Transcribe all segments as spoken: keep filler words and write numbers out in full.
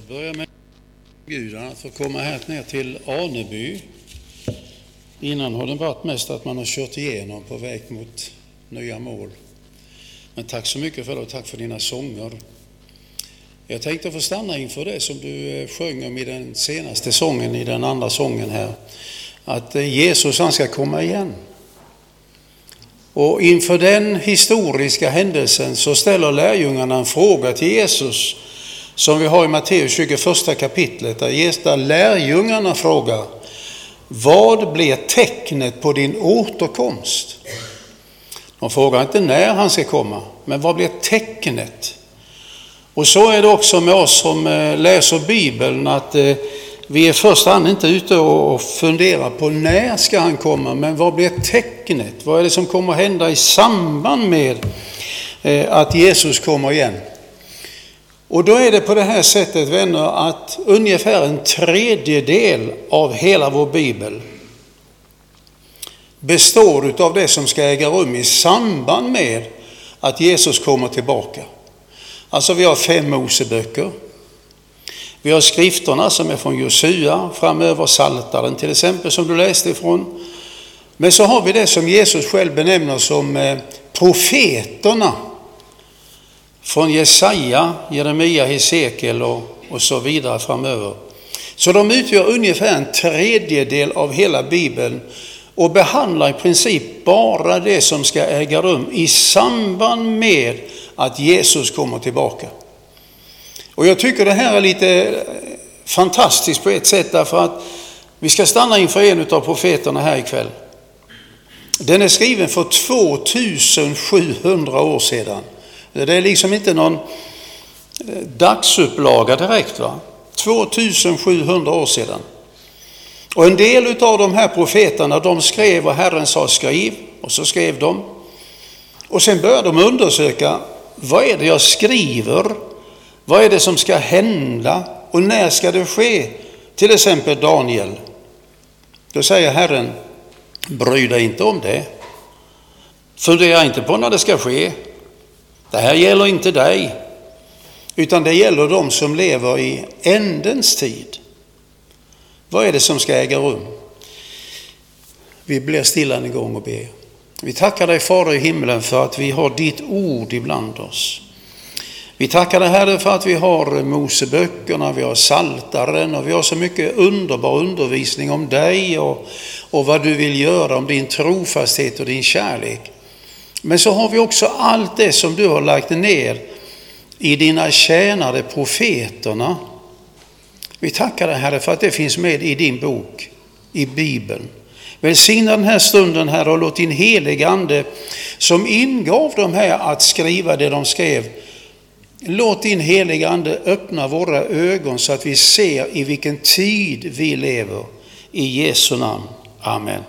Jag börjar med Gudarna att få komma här ner till Aneby. Innan har det varit mest att man har kört igenom på väg mot nya mål. Men tack så mycket för det och tack för dina sånger. Jag tänkte få stanna inför det som du sjöng om i den senaste sången, i den andra sången här. Att Jesus han ska komma igen. Och inför den historiska händelsen så ställer lärjungarna en fråga till Jesus som vi har i Matteus tjugoförsta kapitlet. Där lärjungarna frågar: vad blir tecknet på din återkomst? De frågar inte när han ska komma, men vad blir tecknet? Och så är det också med oss som läser Bibeln, att vi är först hand inte ute och funderar på när ska han komma, men vad blir tecknet? Vad är det som kommer att hända i samband med att Jesus kommer igen? Och då är det på det här sättet, vänner, att ungefär en tredjedel av hela vår Bibel består av det som ska äga rum i samband med att Jesus kommer tillbaka. Alltså vi har fem Moseböcker. Vi har skrifterna som är från Josua, framöver Saltaren till exempel som du läste ifrån. Men så har vi det som Jesus själv benämner som profeterna. Från Jesaja, Jeremia, Hesekiel och, och så vidare framöver. Så de utgör ungefär en tredjedel av hela Bibeln och behandlar i princip bara det som ska äga rum i samband med att Jesus kommer tillbaka. Och jag tycker det här är lite fantastiskt på ett sätt, därför att vi ska stanna inför en av profeterna här ikväll. Den är skriven för tvåtusen sjuhundra år sedan. Det är liksom inte någon dagsupplaga direkt, va? tvåtusen sjuhundra år sedan. Och en del av de här profeterna, de skrev och Herren sa skriv, och så skrev de. Och sen började de undersöka, vad är det jag skriver? Vad är det som ska hända? Och när ska det ske? Till exempel Daniel. Då säger Herren, bry dig inte om det. Fundera inte på när det ska ske. Det här gäller inte dig, utan det gäller de som lever i ändens tid. Vad är det som ska äga rum? Vi blir stilla en gång och ber. Vi tackar dig, Fader i himlen, för att vi har ditt ord ibland oss. Vi tackar dig, Herre, för att vi har Moseböckerna, vi har Saltaren och vi har så mycket underbar undervisning om dig och, och vad du vill göra, om din trofasthet och din kärlek. Men så har vi också allt det som du har lagt ner i dina tjänare profeterna. Vi tackar dig, Herre, för att det finns med i din bok, i Bibeln. Välsigna den här stunden, Herre, och låt din heliga ande som ingav dem här att skriva det de skrev. Låt din heliga ande öppna våra ögon så att vi ser i vilken tid vi lever. I Jesu namn. Amen.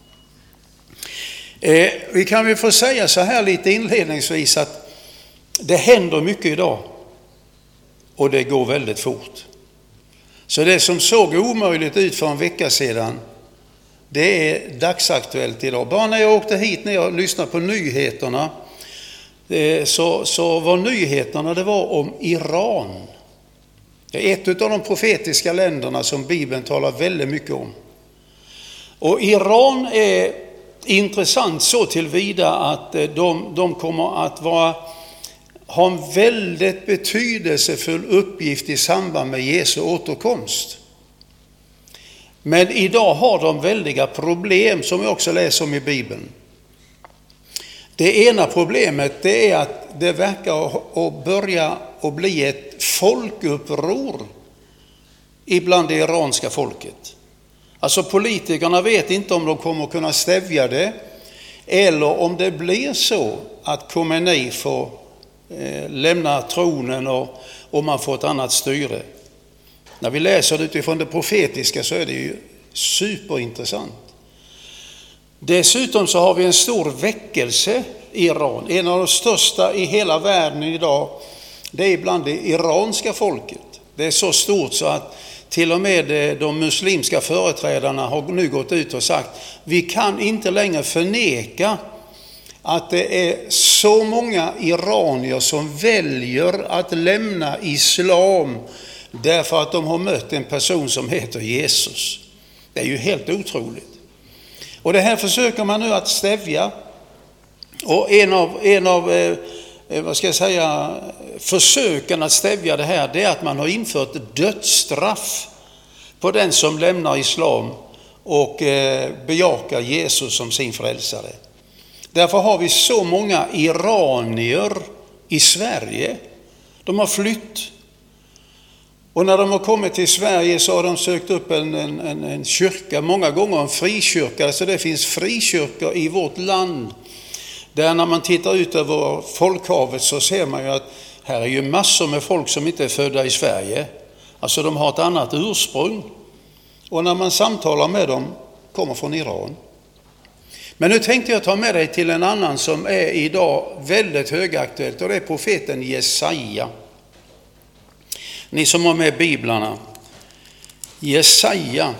Eh, vi kan väl få säga så här lite inledningsvis att det händer mycket idag och det går väldigt fort. Så det som såg omöjligt ut för en vecka sedan, det är dagsaktuellt idag. Bara när jag åkte hit, när jag lyssnade på nyheterna, eh, så, så var nyheterna det var om Iran. Det är ett av de profetiska länderna som Bibeln talar väldigt mycket om. Och Iran är intressant så tillvida att de, de kommer att vara, ha en väldigt betydelsefull uppgift i samband med Jesu återkomst. Men idag har de väldiga problem som vi också läser om i Bibeln. Det ena problemet det är att det verkar att börja att bli ett folkuppror ibland det iranska folket. Alltså politikerna vet inte om de kommer kunna stävja det eller om det blir så att Khomeini får eh, lämna tronen och, och man får ett annat styre. När vi läser det utifrån det profetiska så är det ju superintressant. Dessutom så har vi en stor väckelse i Iran. En av de största i hela världen idag, det är bland det iranska folket. Det är så stort så att till och med de muslimska företrädarna har nu gått ut och sagt: vi kan inte längre förneka att det är så många iranier som väljer att lämna islam därför att de har mött en person som heter Jesus. Det är ju helt otroligt. Och det här försöker man nu att stävja. Och en av, en av eh, vad ska jag säga, försöken att stävja det här, det är att man har infört dödsstraff på den som lämnar islam och eh, bejakar Jesus som sin frälsare. Därför har vi så många iranier i Sverige. De har flytt. Och när de har kommit till Sverige så har de sökt upp en, en, en, en kyrka, många gånger en frikyrka. Så det finns frikyrkor i vårt land. Där när man tittar ut över folkhavet så ser man ju att här är ju massor med folk som inte är födda i Sverige. Alltså de har ett annat ursprung. Och när man samtalar med dem, kommer från Iran. Men nu tänkte jag ta med dig till en annan som är idag väldigt högaktuellt, och det är profeten Jesaja. Ni som har med biblarna. Jesaja.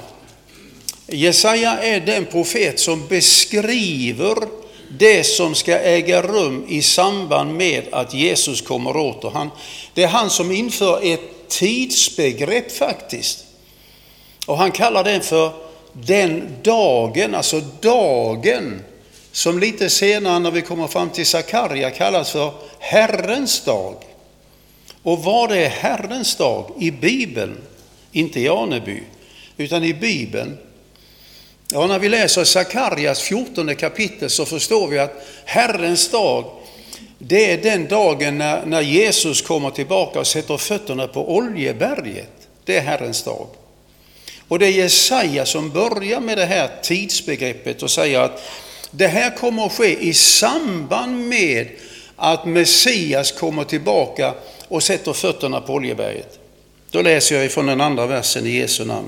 Jesaja är den profet som beskriver det som ska äga rum i samband med att Jesus kommer åter. Han, det är han som inför ett tidsbegrepp faktiskt. Och han kallar den för den dagen, alltså dagen som lite senare när vi kommer fram till Sakarja kallas för Herrens dag. Och vad är Herrens dag i Bibeln? Inte i Aneby, utan i Bibeln. Ja, när vi läser Sakarjas fjortonde kapitel så förstår vi att Herrens dag, det är den dagen när, när Jesus kommer tillbaka och sätter fötterna på Oljeberget. Det är Herrens dag. Och det är Jesaja som börjar med det här tidsbegreppet och säger att det här kommer att ske i samband med att Messias kommer tillbaka och sätter fötterna på Oljeberget. Då läser jag ifrån den andra versen i Jesu namn.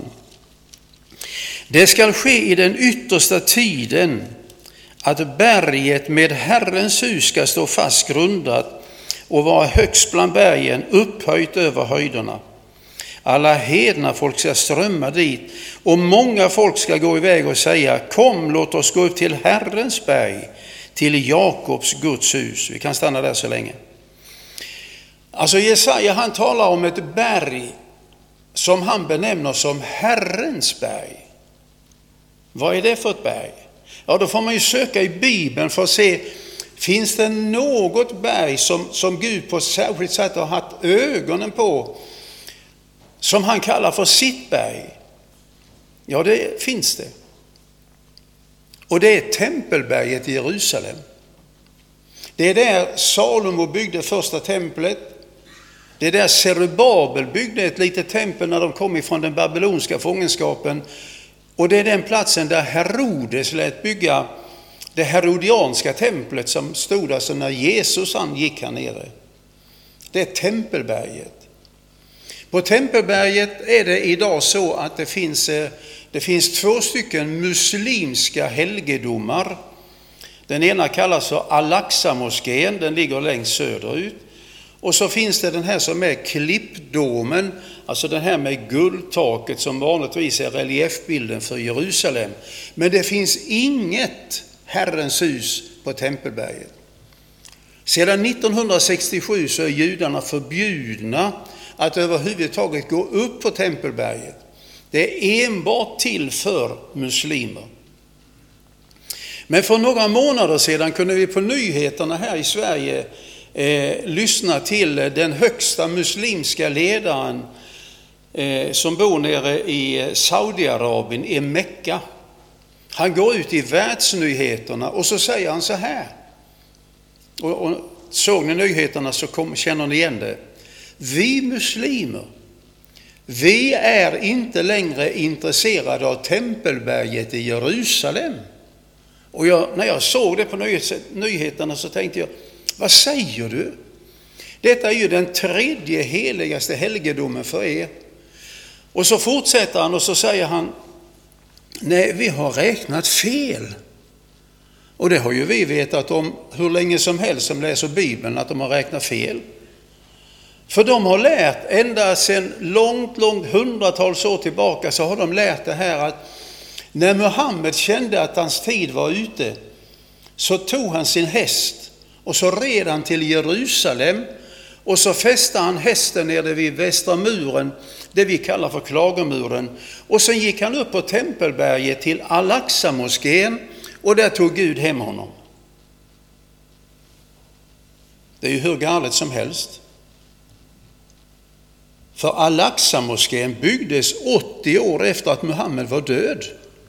Det ska ske i den yttersta tiden att berget med Herrens hus ska stå fast grundat och vara högst bland bergen, upphöjt över höjderna. Alla hedna folk ska strömma dit och många folk ska gå iväg och säga: kom, låt oss gå upp till Herrens berg, till Jakobs Guds hus. Vi kan stanna där så länge. Alltså Jesaja, han talar om ett berg som han benämner som Herrens berg. Vad är det för ett berg? Ja, då får man ju söka i Bibeln för att se, finns det något berg som, som Gud på ett särskilt sätt har haft ögonen på, som han kallar för sitt berg? Ja, det finns det. Och det är Tempelberget i Jerusalem. Det är där Salomo byggde första templet. Det är där Zerubabel byggde ett litet tempel när de kom ifrån den babylonska fångenskapen. Och det är den platsen där Herodes lät bygga det herodianska templet som stod alltså när Jesus han gick här nere. Det är Tempelberget. På Tempelberget är det idag så att det finns, det finns två stycken muslimska helgedomar. Den ena kallas för Al-Aqsa-moskén, den ligger längst söderut. Och så finns det den här som är klippdomen, alltså den här med guldtaket som vanligtvis är reliefbilden för Jerusalem. Men det finns inget Herrens hus på Tempelberget. Sedan nittonhundrasextiosju så är judarna förbjudna att överhuvudtaget gå upp på Tempelberget. Det är enbart till för muslimer. Men för några månader sedan kunde vi på nyheterna här i Sverige eh, lyssna till den högsta muslimska ledaren eh, som bor nere i Saudiarabien, i Mekka. Han går ut i världsnyheterna och så säger han så här. Och, och såg ni nyheterna så kom, känner ni igen det. Vi muslimer, vi är inte längre intresserade av Tempelberget i Jerusalem. Och jag, när jag såg det på nyheterna så tänkte jag, vad säger du? Detta är ju den tredje heligaste helgedomen för er. Och så fortsätter han och så säger han, nej, vi har räknat fel. Och det har ju vi vetat om hur länge som helst som läser Bibeln, att de har räknat fel. För de har lärt, ända sedan långt, långt hundratals år tillbaka så har de lärt det här att när Muhammed kände att hans tid var ute så tog han sin häst och så red han till Jerusalem Och så fäste han hästen nere vid västra muren, det vi kallar för Klagomuren. Och sen gick han upp på Tempelberget till Al-Aqsa-moskén och där tog Gud hem honom. Det är ju hur galet som helst. För Al-Aqsa-moskén byggdes åttio år efter att Muhammed var död.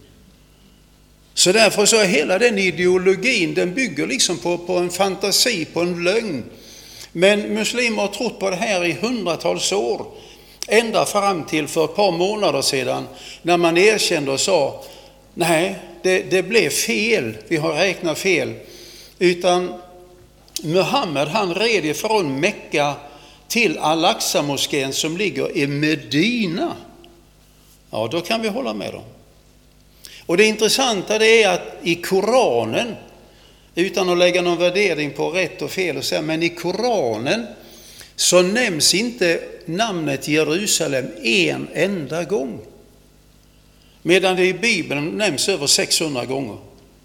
Så därför så är hela den ideologin, den bygger liksom på, på en fantasi, på en lögn. Men muslimer har trott på det här i hundratals år. Ända fram till för ett par månader sedan när man erkände och sa nej, det, det blev fel, vi har räknat fel. Utan Muhammed han red ifrån Mekka till Al-Aqsa-moskén som ligger i Medina. Ja, då kan vi hålla med dem. Och det intressanta det är att i Koranen, utan att lägga någon värdering på rätt och fel och säga, men i Koranen så nämns inte namnet Jerusalem en enda gång. Medan det i Bibeln nämns över sexhundra gånger.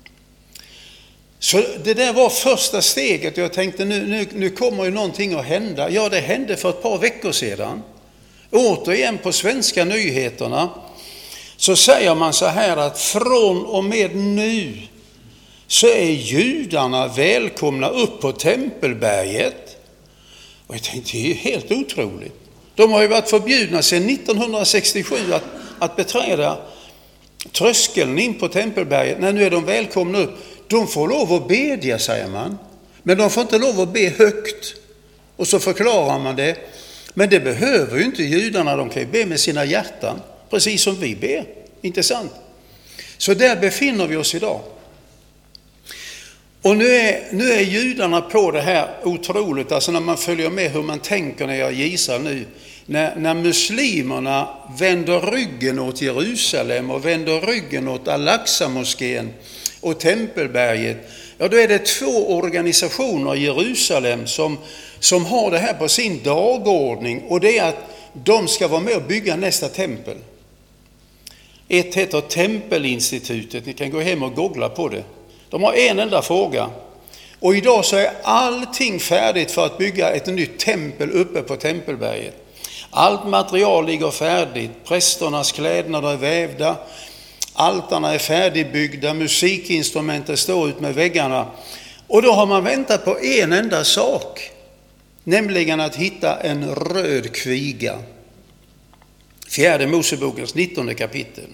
Så det där var första steget. Jag tänkte nu, nu, nu kommer ju någonting att hända. Ja, det hände för ett par veckor sedan. Återigen på svenska nyheterna så säger man så här att från och med nu så är judarna välkomna upp på Tempelberget. Och jag tänkte, det är helt otroligt. De har ju varit förbjudna sedan nittonhundrasextiosju att, att beträda tröskeln in på Tempelberget. När nu är de välkomna upp. De får lov att bedja, säger man. Men de får inte lov att be högt. Och så förklarar man det. Men det behöver ju inte judarna. De kan ju be med sina hjärtan. Precis som vi ber. Inte sant? Så där befinner vi oss idag. Och nu är, nu är judarna på det här otroligt. Alltså när man följer med hur man tänker när jag gissar nu. När, när muslimerna vänder ryggen åt Jerusalem och vänder ryggen åt Al-Aqsa-moskén och Tempelberget. Ja, då är det två organisationer i Jerusalem som, som har det här på sin dagordning. Och det är att de ska vara med och bygga nästa tempel. Ett heter Tempelinstitutet. Ni kan gå hem och googla på det. De har en enda fråga. Och idag så är allting färdigt för att bygga ett nytt tempel uppe på Tempelberget. Allt material ligger färdigt. Prästernas klädnader är vävda. Altarna är färdigbyggda. Musikinstrumenten står ut med väggarna. Och då har man väntat på en enda sak. Nämligen att hitta en röd kviga. Fjärde Mosebokens nittonde kapitel.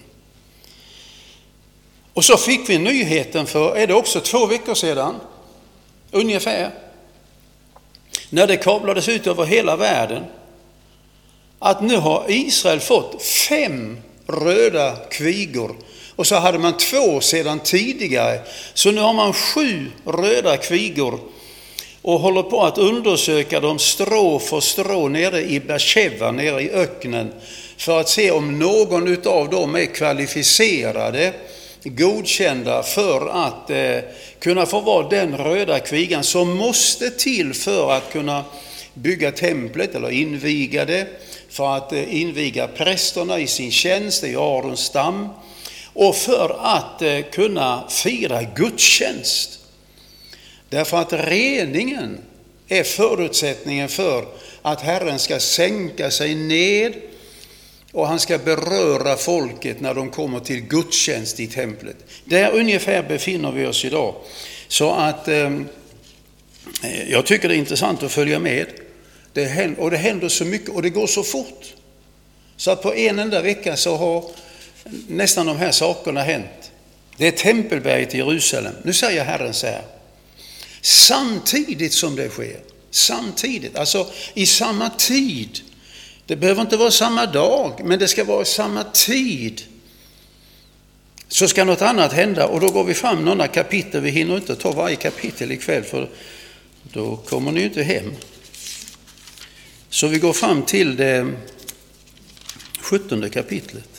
Och så fick vi nyheten för, är det också två veckor sedan, ungefär, när det kablades ut över hela världen, att nu har Israel fått fem röda kvigor. Och så hade man två sedan tidigare. Så nu har man sju röda kvigor och håller på att undersöka dem strå för strå nere i Beersheva, nere i öknen, för att se om någon av dem är kvalificerade, godkända för att eh, kunna få vara den röda kvigan som måste till för att kunna bygga templet eller inviga det, för att eh, inviga prästerna i sin tjänst i Arons stam och för att eh, kunna fira gudstjänst. Därför att reningen är förutsättningen för att Herren ska sänka sig ned och han ska beröra folket när de kommer till gudstjänst i templet. Där ungefär befinner vi oss idag. Så att eh, jag tycker det är intressant att följa med. Det händer, och det händer så mycket och det går så fort. Så att på en enda vecka så har nästan de här sakerna hänt. Det är Tempelberget i Jerusalem. Nu säger Herren så här. Samtidigt som det sker. Samtidigt, alltså i samma tid. Det behöver inte vara samma dag, men det ska vara samma tid. Så ska något annat hända och då går vi fram några kapitel. Vi hinner inte ta varje kapitel ikväll för då kommer ni inte hem. Så vi går fram till det sjuttonde kapitlet.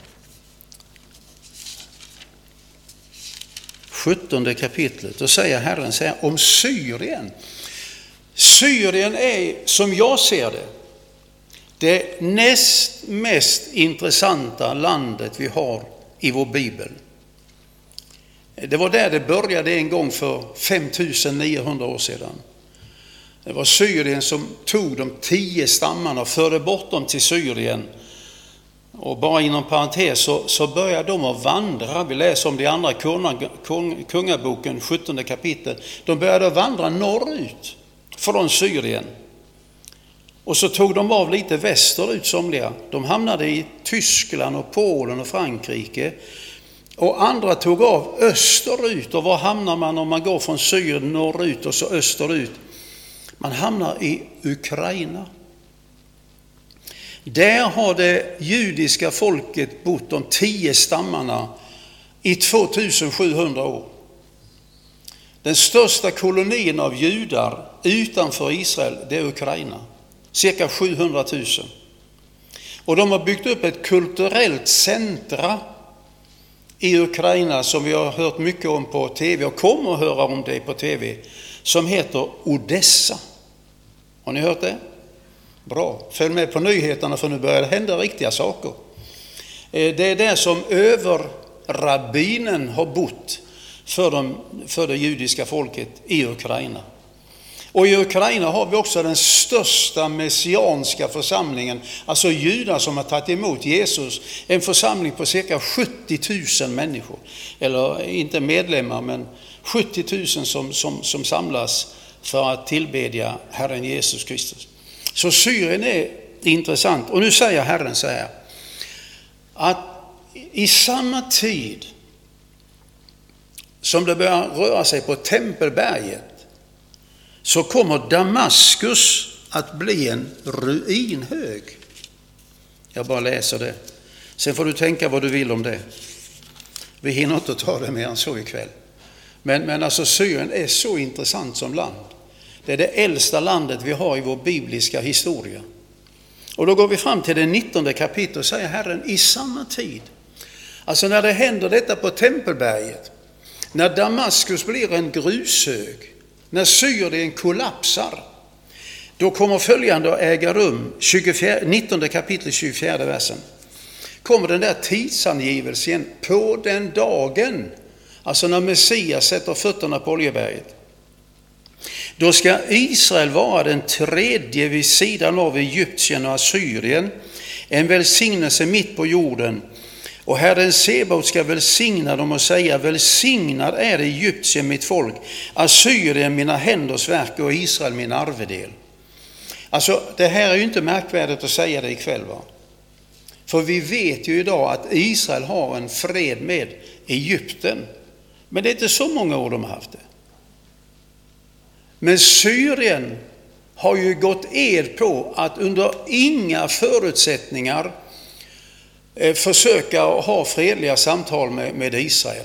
sjuttonde kapitlet. Då säger Herren så här om Syrien. Syrien är, som jag ser det, det näst mest intressanta landet vi har i vår bibel. Det var där det började en gång för fem tusen niohundra år sedan. Det var Syrien som tog de tio stammarna och förde bort dem till Syrien. Och bara inom parentes så, så började de att vandra. Vi läser om det i andra kunga, kung, kungaboken, sjuttonde kapitel. De började vandra norrut från Syrien. Och så tog de av lite västerut somliga. De hamnade i Tyskland och Polen och Frankrike. Och andra tog av österut. Och var hamnar man om man går från Syrien norrut och så österut? Man hamnar i Ukraina. Där har det judiska folket bott, de tio stammarna, i tvåtusensjuhundra år. Den största kolonin av judar utanför Israel, det är Ukraina. Cirka sjuhundratusen. Och de har byggt upp ett kulturellt centra i Ukraina som vi har hört mycket om på tv och kommer att höra om det på tv, som heter Odessa. Har ni hört det? Bra. Följ med på nyheterna för nu börjar det hända riktiga saker. Det är där som överrabbinen har bott för, de, för det judiska folket i Ukraina. Och i Ukraina har vi också den största messianska församlingen, alltså judar som har tagit emot Jesus. En församling på cirka sjuttio tusen människor, eller inte medlemmar men sjuttio tusen som, som, som samlas för att tillbedja Herren Jesus Kristus. Så Syrien är intressant. Och nu säger Herren så här, att i samma tid som det börjar röra sig på Tempelberget så kommer Damaskus att bli en ruinhög. Jag bara läser det. Sen får du tänka vad du vill om det. Vi hinner inte ta det mer än så ikväll. Men, men alltså Syrien är så intressant som land. Det är det äldsta landet vi har i vår bibliska historia. Och då går vi fram till det nittonde kapitlet och säger Herren, i samma tid. Alltså när det händer detta på Tempelberget. När Damaskus blir en grushög. När Syrien kollapsar. Då kommer följande att äga rum. nittonde kapitel, tjugofjärde versen. Kommer den där tidsangivelsen på den dagen. Alltså när Messias sätter fötterna på Oljeberget. Då ska Israel vara den tredje vid sidan av Egypten och Assyrien, en välsignelse mitt på jorden. Och Herren Sebaot ska välsigna dem och säga, välsignad är Egypten mitt folk, Assyrien mina händers verk och Israel min arvedel. Alltså det här är ju inte märkvärdigt att säga det ikväll, va? För vi vet ju idag att Israel har en fred med Egypten. Men det är inte så många år de har haft det. Men Syrien har ju gått ed på att under inga förutsättningar eh, försöka ha fredliga samtal med, med Israel.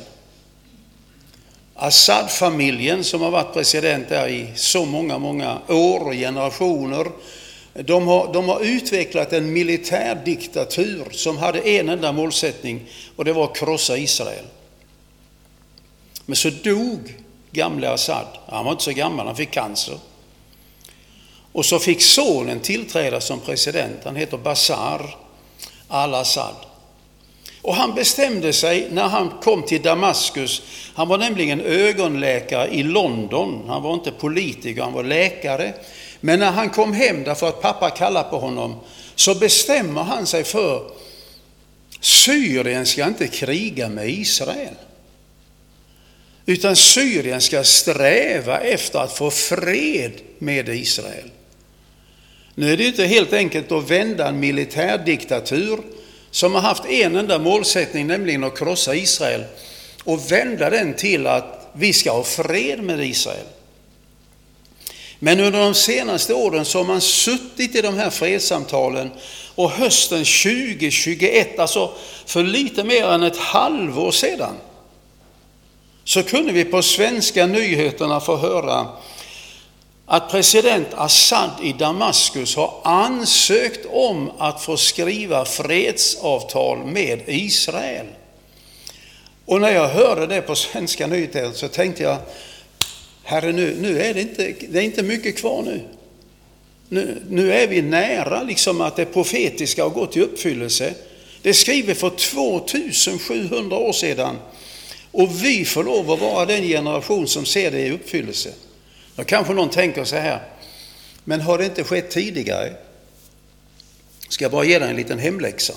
Assad-familjen som har varit president där i så många, många år och generationer, de har, de har utvecklat en militärdiktatur som hade en enda målsättning, och det var att krossa Israel. Men så dog gamle Assad. Han var inte så gammal, han fick cancer. Och så fick sonen tillträda som president. Han heter Bashar al-Assad. Och han bestämde sig när han kom till Damaskus. Han var nämligen ögonläkare i London. Han var inte politiker, han var läkare. Men när han kom hem därför att pappa kallade på honom, så bestämmer han sig för Syrien ska inte kriga med Israel. Utan Syrien ska sträva efter att få fred med Israel. Nu är det inte helt enkelt att vända en militärdiktatur som har haft en enda målsättning, nämligen att krossa Israel, och vända den till att vi ska ha fred med Israel. Men under de senaste åren så har man suttit i de här fredssamtalen, och hösten tjugo tjugoett, alltså för lite mer än ett halvår sedan, så kunde vi på svenska nyheterna få höra att president Assad i Damaskus har ansökt om att få skriva fredsavtal med Israel. Och när jag hörde det på svenska nyheter så tänkte jag, herre, nu, nu är det inte, det är inte mycket kvar nu. nu. Nu är vi nära liksom att det profetiska har gått i uppfyllelse. Det skriver för tvåtusensjuhundra år sedan. Och vi får lov att vara den generation som ser det i uppfyllelse. Då kanske någon tänker så här, Men har det inte skett tidigare? Ska jag bara ge dig en liten hemläxa.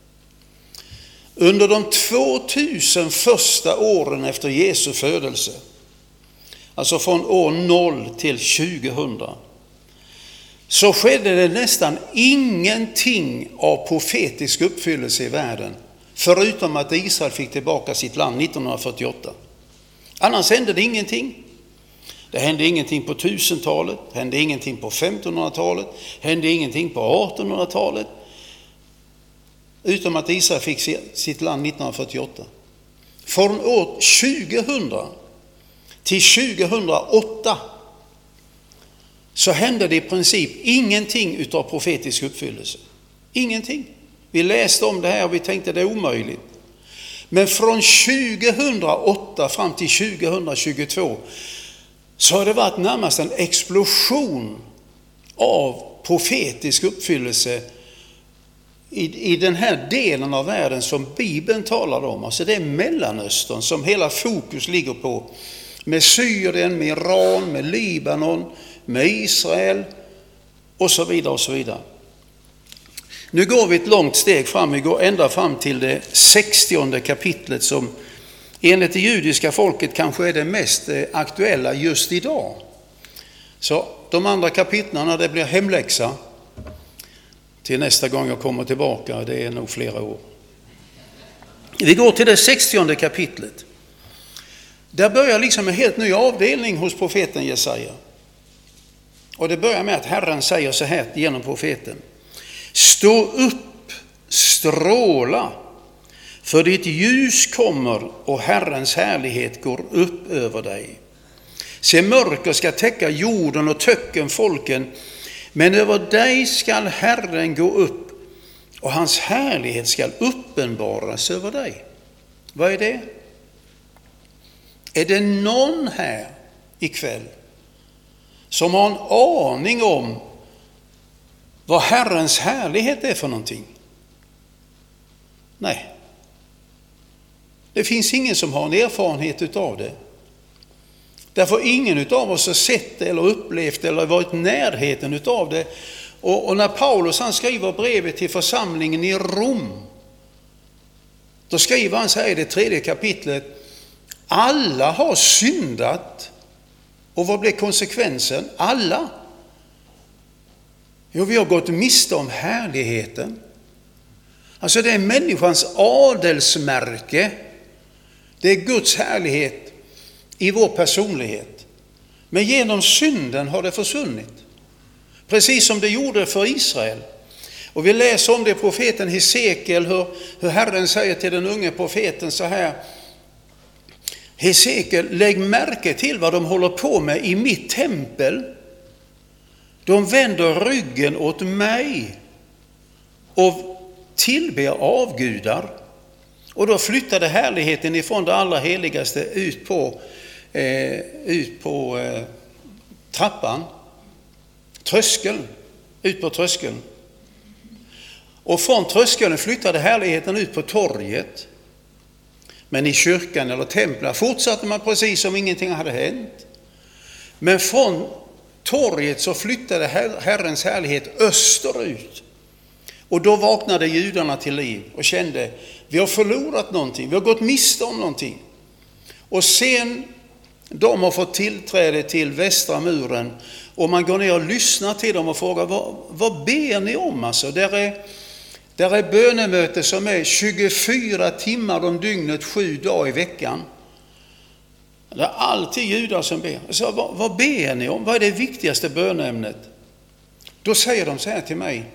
Under de tvåtusen första åren efter Jesu födelse, alltså från år noll till tjugohundra, så skedde det nästan ingenting av profetisk uppfyllelse i världen, förutom att Israel fick tillbaka sitt land nittonhundrafyrtioåtta. Annars hände det ingenting. Det hände ingenting på tusentalet, hände ingenting på femtonhundratalet, hände ingenting på artonhundratalet, utom att Israel fick sitt land nittonhundrafyrtioåtta. Från år tjugohundra till tjugohundraåtta så hände det i princip ingenting utav profetisk uppfyllelse. Ingenting. Vi läste om det här och vi tänkte det är omöjligt. Men från tjugohundraåtta fram till tjugohundratjugotvå så har det varit närmast en explosion av profetisk uppfyllelse i, i den här delen av världen som Bibeln talar om. Alltså det är Mellanöstern som hela fokus ligger på. Med Syrien, med Iran, med Libanon, med Israel och så vidare och så vidare. Nu går vi ett långt steg fram. Vi går ända fram till det sextionde kapitlet som enligt det judiska folket kanske är det mest aktuella just idag. Så de andra kapitlarna, det blir hemläxa till nästa gång jag kommer tillbaka. Det är nog flera år. Vi går till det sextionde kapitlet. Där börjar liksom en helt ny avdelning hos profeten Jesaja. Och det börjar med att Herren säger så här genom profeten. Stå upp, stråla, för ditt ljus kommer och Herrens härlighet går upp över dig. Se, mörker ska täcka jorden och töcken folken, men över dig skall Herren gå upp och hans härlighet skall uppenbaras över dig. Vad är det? Är det någon här ikväll som har en aning om vad Herrens härlighet är för någonting? Nej. Det finns ingen som har en erfarenhet utav det. Därför ingen utav oss har sett det eller upplevt det eller varit i närheten utav det. Och, och när Paulus han skriver brevet till församlingen i Rom, då skriver han så här i det tredje kapitlet: alla har syndat. Och vad blev konsekvensen? Alla. Jo, vi har gått miste om härligheten. Alltså det är människans adelsmärke. Det är Guds härlighet i vår personlighet. Men genom synden har det försvunnit. Precis som det gjorde för Israel. Och vi läser om det i profeten Hesekiel, hur, hur Herren säger till den unge profeten så här: Hesekiel, lägg märke till vad de håller på med i mitt tempel. De vänder ryggen åt mig och tillber avgudar. Och då flyttade härligheten ifrån det allra heligaste ut på, eh, ut på eh, trappan, tröskeln, ut på tröskeln. Och från tröskeln flyttade härligheten ut på torget. Men i kyrkan eller templen fortsatte man precis som ingenting hade hänt. Men från torget så flyttade Herrens härlighet österut. Och då vaknade judarna till liv och kände: vi har förlorat någonting, vi har gått miste om någonting. Och sen de har fått tillträde till västra muren och man går ner och lyssnar till dem och frågar: vad, vad ber ni om? Alltså, där är, där är bönemöte som är tjugofyra timmar om dygnet, sju dagar i veckan. Det är alltid judar som ber. Så, vad, vad ber ni om? Vad är det viktigaste böneämnet? Då säger de så här till mig: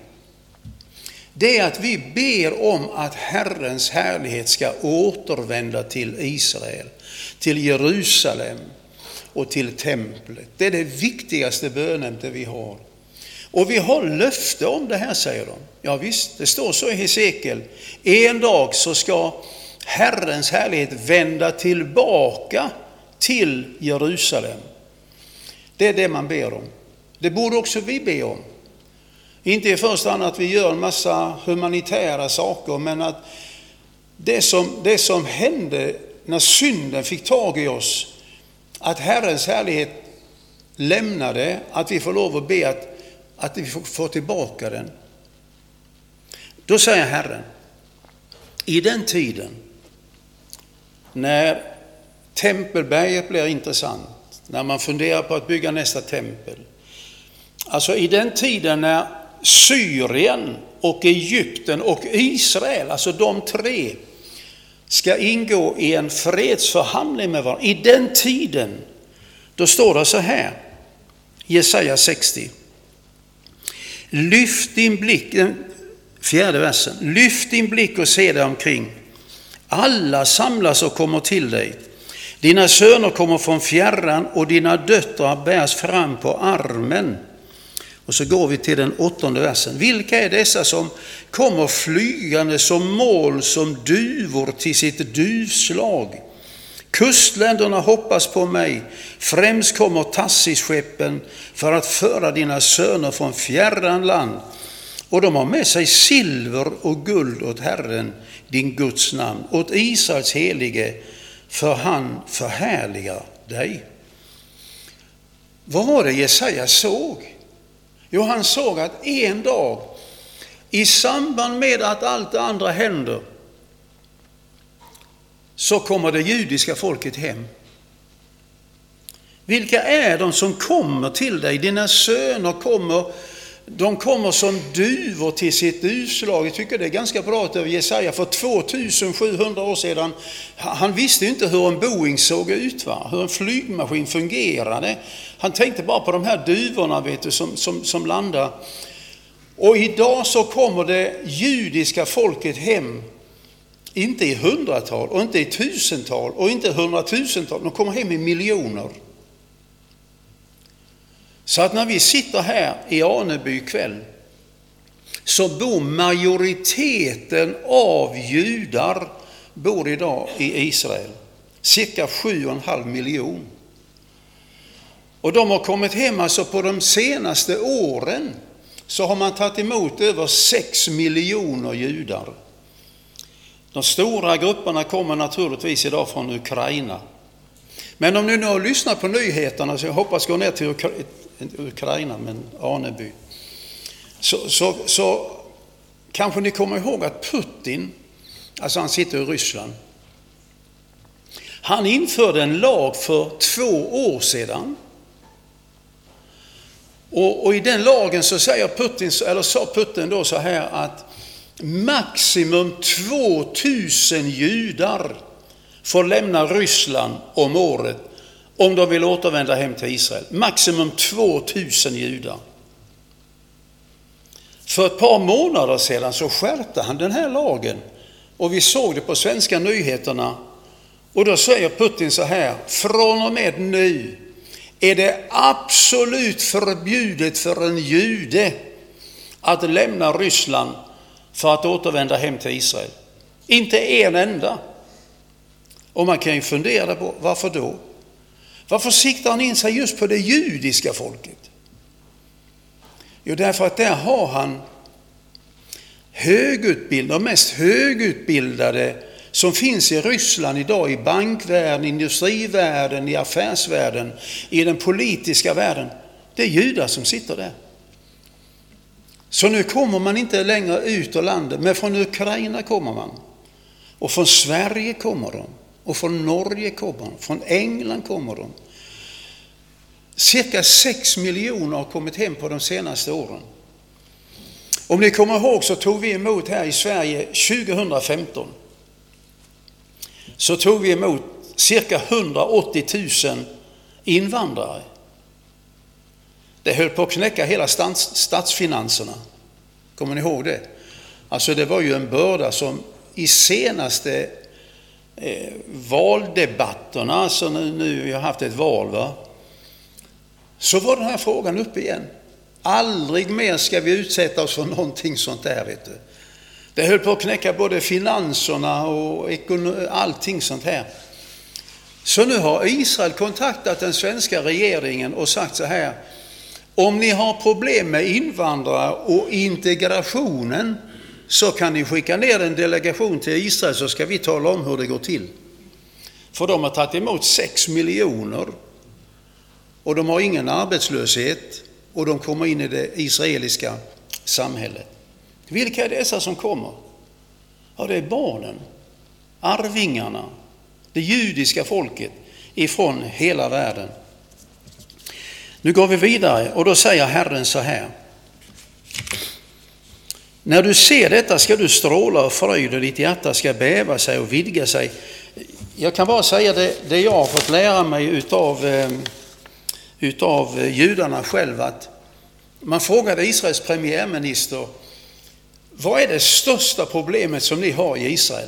det är att vi ber om att Herrens härlighet ska återvända till Israel, till Jerusalem och till templet. Det är det viktigaste böneämnet vi har. Och vi har löfte om det här, säger de. Ja visst, det står så i Hesekiel. En dag så ska Herrens härlighet vända tillbaka till Jerusalem. Det är det man ber om. Det borde också vi be om. Inte i första hand att vi gör en massa humanitära saker, men att det som, det som hände när synden fick tag i oss, att Herrens härlighet lämnade, att vi får lov att be att att vi får, får tillbaka den. Då säger Herren, i den tiden när tempelberget blir intressant, när man funderar på att bygga nästa tempel, alltså i den tiden när Syrien och Egypten och Israel, alltså de tre, ska ingå i en fredsförhandling med varandra, i den tiden, då står det så här, Jesaja sextio. Lyft din blick, den fjärde versen, lyft din blick och se dig omkring. Alla samlas och kommer till dig. Dina söner kommer från fjärran och dina döttrar bärs fram på armen. Och så går vi till den åttonde versen. Vilka är dessa som kommer flygande som moln, som duvor till sitt duvslag? Kustländerna hoppas på mig. Främst kommer Tarsishskeppen för att föra dina söner från fjärran land. Och de har med sig silver och guld åt Herren, din Guds namn, åt Israels helige, för han förhärligar dig. Vad var det Jesaja såg? Jo, han såg att en dag, i samband med att allt det andra händer, så kommer det judiska folket hem. Vilka är de som kommer till dig? Dina söner kommer, de kommer som duvor till sitt duvslag. Jag tycker det är ganska bra att Jesaja för tvåtusensjuhundra år sedan, han visste inte hur en Boeing såg ut, va? Hur en flygmaskin fungerade. Han tänkte bara på de här duvorna, vet du, som, som, som landar. Och idag så kommer det judiska folket hem, inte i hundratal och inte i tusental och inte hundratusental. De kommer hem i miljoner. Så att när vi sitter här i Aneby kväll, så bor majoriteten av judar bor idag i Israel. Cirka sju och en halv miljon. Och de har kommit hem, alltså på de senaste åren så har man tagit emot över sex miljoner judar. De stora grupperna kommer naturligtvis idag från Ukraina. Men om ni nu har lyssnat på nyheterna, så jag hoppas gå ner till Ukra- Ukraina, men Aneby. Så, så, så kanske ni kommer ihåg att Putin, alltså han sitter i Ryssland, han införde en lag för två år sedan. Och, och i den lagen så säger Putin, eller sa Putin då så här, att maximum tvåtusen judar får lämna Ryssland om året om de vill återvända hem till Israel. Maximum tvåtusen judar. För ett par månader sedan så skärpte han den här lagen. Och vi såg det på svenska nyheterna. Och då säger Putin så här: från och med nu är det absolut förbjudet för en jude att lämna Ryssland för att återvända hem till Israel. Inte en enda. Och man kan ju fundera på, varför då? Varför siktar han in sig just på det judiska folket? Jo, därför att där har han högutbildade, de mest högutbildade som finns i Ryssland idag, i bankvärlden, industrivärlden, i affärsvärlden, i den politiska världen. Det är judar som sitter där. Så nu kommer man inte längre ut ur landet, men från Ukraina kommer man. Och från Sverige kommer de. Och från Norge kommer de. Från England kommer de. Cirka sex miljoner har kommit hem på de senaste åren. Om ni kommer ihåg så tog vi emot här i Sverige tjugohundrafemton. Så tog vi emot cirka hundraåttio tusen invandrare. Det höll på att knäcka hela stats, statsfinanserna. Kommer ni ihåg det? Alltså det var ju en börda som i senaste eh, valdebatterna, alltså nu, nu vi har haft ett val, va? Så var den här frågan uppe igen. Aldrig mer ska vi utsätta oss för någonting sånt där, vet du. Det höll på att knäcka både finanserna och ekonom- allting sånt här. Så nu har Israel kontaktat den svenska regeringen och sagt så här: om ni har problem med invandrare och integrationen så kan ni skicka ner en delegation till Israel, så ska vi tala om hur det går till. För de har tagit emot sex miljoner och de har ingen arbetslöshet och de kommer in i det israeliska samhället. Vilka är dessa som kommer? Ja, det är barnen, arvingarna, det judiska folket ifrån hela världen. Nu går vi vidare och då säger Herren så här: när du ser detta ska du stråla och fröjd och ditt hjärta ska bäva sig och vidga sig. Jag kan bara säga det, det jag har fått lära mig utav, eh, utav judarna själva, att man frågade Israels premiärminister: vad är det största problemet som ni har i Israel?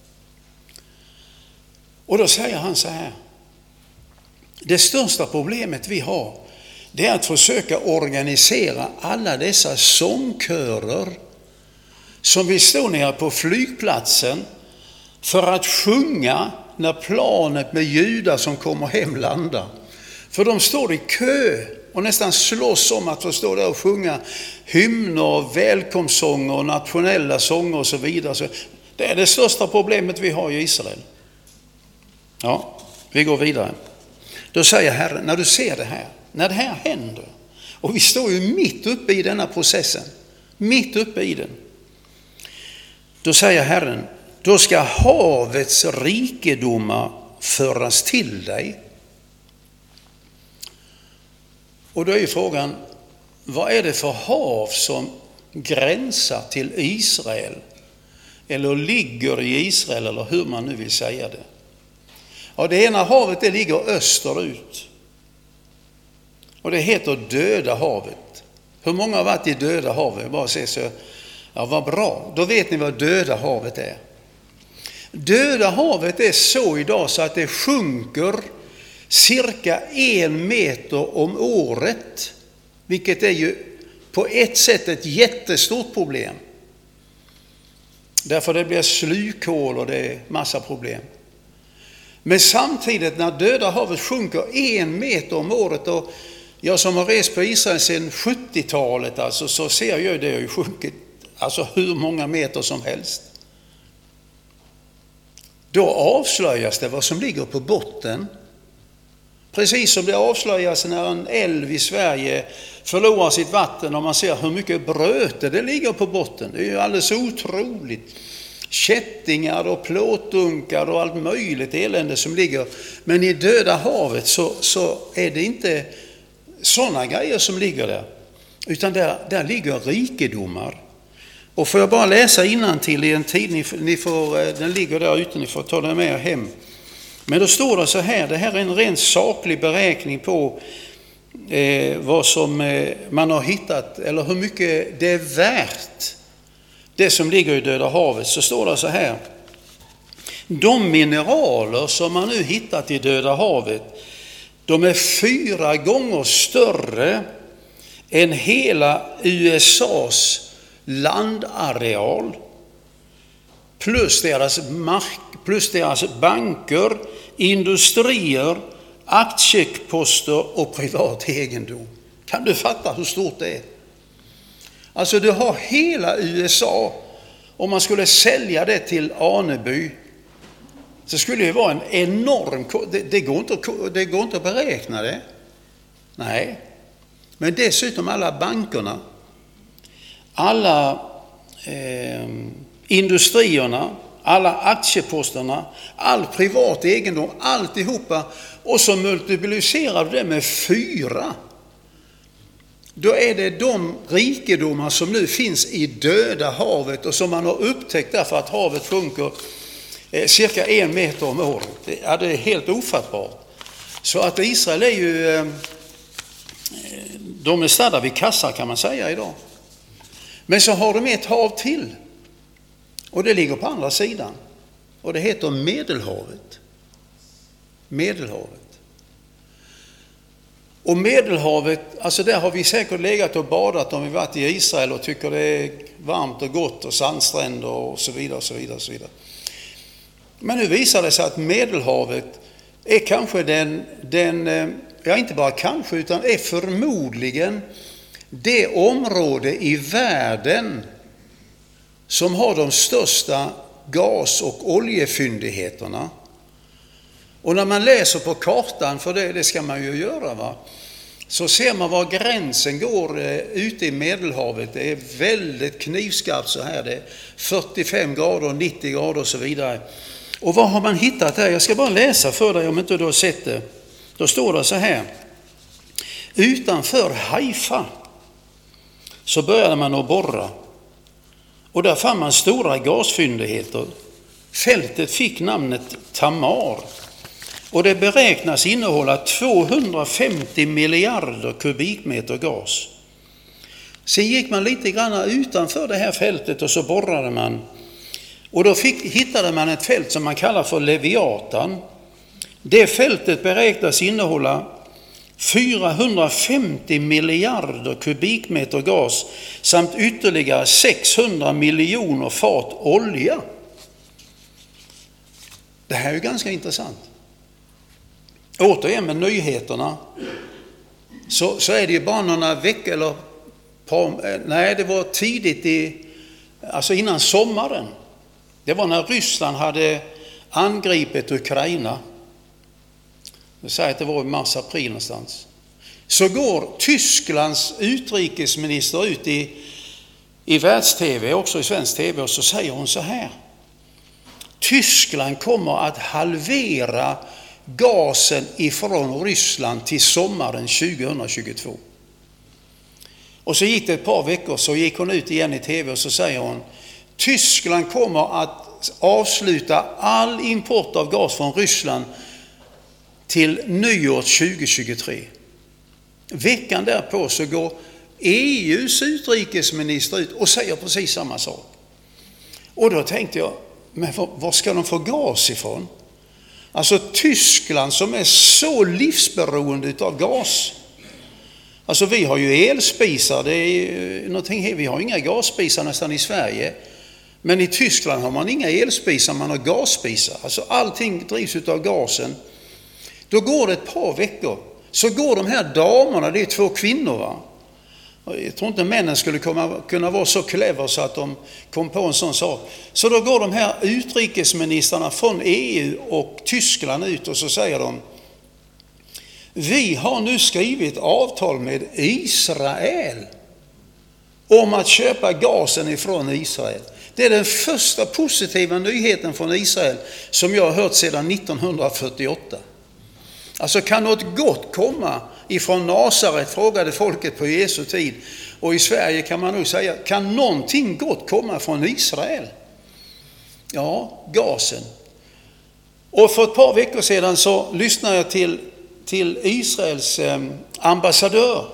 Och då säger han så här: det största problemet vi har, det är att försöka organisera alla dessa sångkörer som vill stå nere på flygplatsen för att sjunga när planet med judar som kommer hem landar. För de står i kö och nästan slåss om att få stå där och sjunga hymner, välkomstsånger, nationella sånger och så vidare. Så det är det största problemet vi har i Israel. Ja, vi går vidare. Då säger Herren, när du ser det här, när det här händer, och vi står ju mitt uppe i denna processen, mitt uppe i den. Då säger Herren, då ska havets rikedomar föras till dig. Och då är ju frågan, vad är det för hav som gränsar till Israel? Eller ligger i Israel, eller hur man nu vill säga det. Ja, det ena havet det ligger österut. Och det heter Döda havet. Hur många har varit i Döda havet? Bara se så. Ja, vad bra. Då vet ni vad Döda havet är. Döda havet är så idag så att det sjunker cirka en meter om året. Vilket är ju på ett sätt ett jättestort problem. Därför det blir slukhål och det är massa problem. Men samtidigt när Döda havet sjunker en meter om året, och jag som har rest på Israel sedan sjuttiotalet alltså, så ser jag det har ju sjunkit alltså hur många meter som helst. Då avslöjas det vad som ligger på botten. Precis som det avslöjas när en älv i Sverige förlorar sitt vatten och man ser hur mycket bröte det ligger på botten. Det är ju alldeles otroligt. Kättingar och plåtdunkar och allt möjligt elände som ligger. Men i Döda havet så, så är det inte sådana grejer som ligger där. Utan där, där ligger rikedomar. Och får jag bara läsa innantill i en tid, ni, ni får, den ligger där ute, ni får ta den med hem. Men då står det så här, det här är en rent saklig beräkning på eh, vad som eh, man har hittat, eller hur mycket det är värt, det som ligger i Döda havet. Så står det så här: de mineraler som man nu hittat i Döda havet, de är fyra gånger större än hela U S A:s landareal, plus deras mark, plus deras banker, industrier, aktieposter och privat egendom. Kan du fatta hur stort det är? Alltså du har hela U S A, om man skulle sälja det till Aneby så skulle det vara en enorm, det, det, går inte, det går inte att beräkna det. Nej, men dessutom alla bankerna, alla eh, industrierna, alla aktieposterna, all privat egendom, alltihopa, och så multiplicerar det med fyra. Då är det de rikedomar som nu finns i Döda havet och som man har upptäckt därför att havet sjunker eh, cirka en meter om året. Det, ja, det är helt ofattbart. Så att Israel är ju, eh, de är stadda vid kassa kan man säga idag. Men så har de ett hav till. Och det ligger på andra sidan. Och det heter Medelhavet. Medelhavet. Och Medelhavet, alltså där har vi säkert legat och badat om vi varit i Israel och tycker det är varmt och gott och sandstränder och så vidare och så vidare och så vidare. Men nu visar det sig att Medelhavet är kanske den, den, ja inte bara kanske utan är förmodligen det område i världen som har de största gas- och oljefyndigheterna. Och när man läser på kartan, för det, det ska man ju göra va, så ser man var gränsen går eh, ute i Medelhavet. Det är väldigt knivskarpt så här. Det är fyrtiofem grader, nittio grader och så vidare. Och vad har man hittat där? Jag ska bara läsa för dig om inte du har sett det. Då står det så här. Utanför Haifa så började man att borra. Och där fann man stora gasfyndigheter. Fältet fick namnet Tamar. Och det beräknas innehålla tvåhundrafemtio miljarder kubikmeter gas. Sen gick man lite grann utanför det här fältet och så borrade man. Och då fick, hittade man ett fält som man kallar för Leviatan. Det fältet beräknas innehålla fyrahundrafemtio miljarder kubikmeter gas samt ytterligare sexhundra miljoner fat olja. Det här är ju ganska intressant. Återigen med nyheterna så, så är det ju bara några veckor eller par, nej det var tidigt i, alltså innan sommaren. Det var när Ryssland hade angripit Ukraina. Jag säger att det var i mars-april någonstans. Så går Tysklands utrikesminister ut i, i världs-tv, också i svensk tv, och så säger hon så här. Tyskland kommer att halvera gasen ifrån Ryssland till sommaren tjugohundratjugotvå. Och så gick det ett par veckor så gick hon ut igen i tv och så säger hon Tyskland kommer att avsluta all import av gas från Ryssland till nyår tjugohundratjugotre. Veckan därpå så går E U:s utrikesminister ut och säger precis samma sak. Och då tänkte jag, men var ska de få gas ifrån? Alltså Tyskland som är så livsberoende av gas. Alltså vi har ju elspisar, det är någonting, vi har inga gasspisar nästan i Sverige. Men i Tyskland har man inga elspisar, man har gasspisar. Alltså allting drivs av gasen. Då går det ett par veckor. Så går de här damerna, det är två kvinnor va. Jag tror inte männen skulle komma, kunna vara så clever så att de kom på en sån sak. Så då går de här utrikesministrarna från E U och Tyskland ut och så säger de vi har nu skrivit avtal med Israel om att köpa gasen ifrån Israel. Det är den första positiva nyheten från Israel som jag har hört sedan nittonhundrafyrtioåtta. Alltså kan något gott komma ifrån Nasaret, frågade folket på Jesu tid. Och i Sverige kan man nog säga, kan någonting gott komma från Israel? Ja, gasen. Och för ett par veckor sedan så lyssnade jag till, till Israels eh, ambassadör.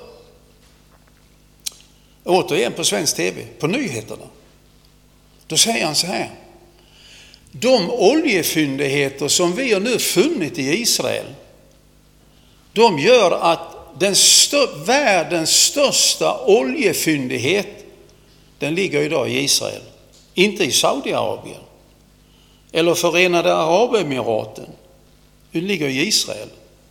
Återigen på svensk tv, på nyheterna. Då säger han så här. De oljefyndigheter som vi har nu funnit i Israel, de gör att den stö- världens största oljefyndighet, den ligger idag i Israel. Inte i Saudiarabien eller Förenade Arabemiraten. Den ligger i Israel.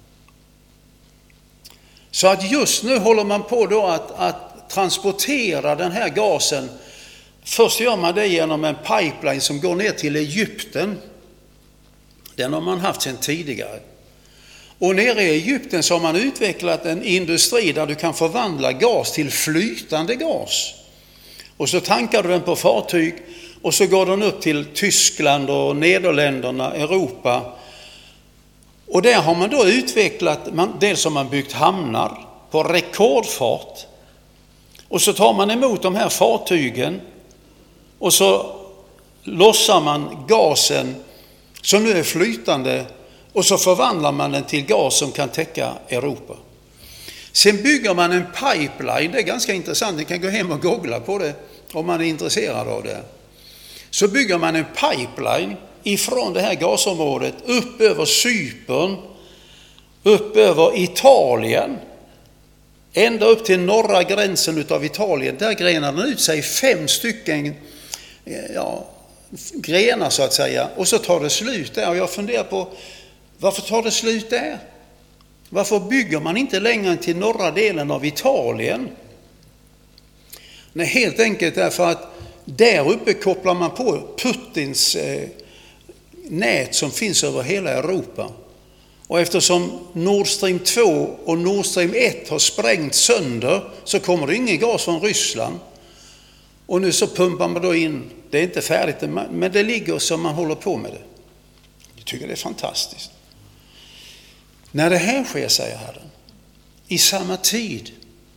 Så att just nu håller man på då att, att transportera den här gasen. Först gör man det genom en pipeline som går ner till Egypten. Den har man haft sedan tidigare. Och nere i Egypten så har man utvecklat en industri där du kan förvandla gas till flytande gas. Och så tankar du den på fartyg och så går den upp till Tyskland och Nederländerna, Europa. Och där har man då utvecklat, man, dels har man byggt hamnar på rekordfart. Och så tar man emot de här fartygen och så lossar man gasen som nu är flytande och så förvandlar man den till gas som kan täcka Europa. Sen bygger man en pipeline, det är ganska intressant, ni kan gå hem och googla på det om man är intresserad av det. Så bygger man en pipeline ifrån det här gasområdet upp över Cypern, upp över Italien, ända upp till norra gränsen av Italien. Där grenar den ut sig fem stycken ja, grenar så att säga, och så tar det slut där. Och jag funderar på, varför tar det slut där? Varför bygger man inte längre till norra delen av Italien? Nej, helt enkelt därför att där uppe kopplar man på Putins eh, nät som finns över hela Europa. Och eftersom Nord Stream två och Nord Stream ett har sprängt sönder så kommer det ingen gas från Ryssland. Och nu så pumpar man då in, det är inte färdigt, men det ligger som man håller på med det. Jag tycker det är fantastiskt. När det här sker, säger Herren, i samma tid,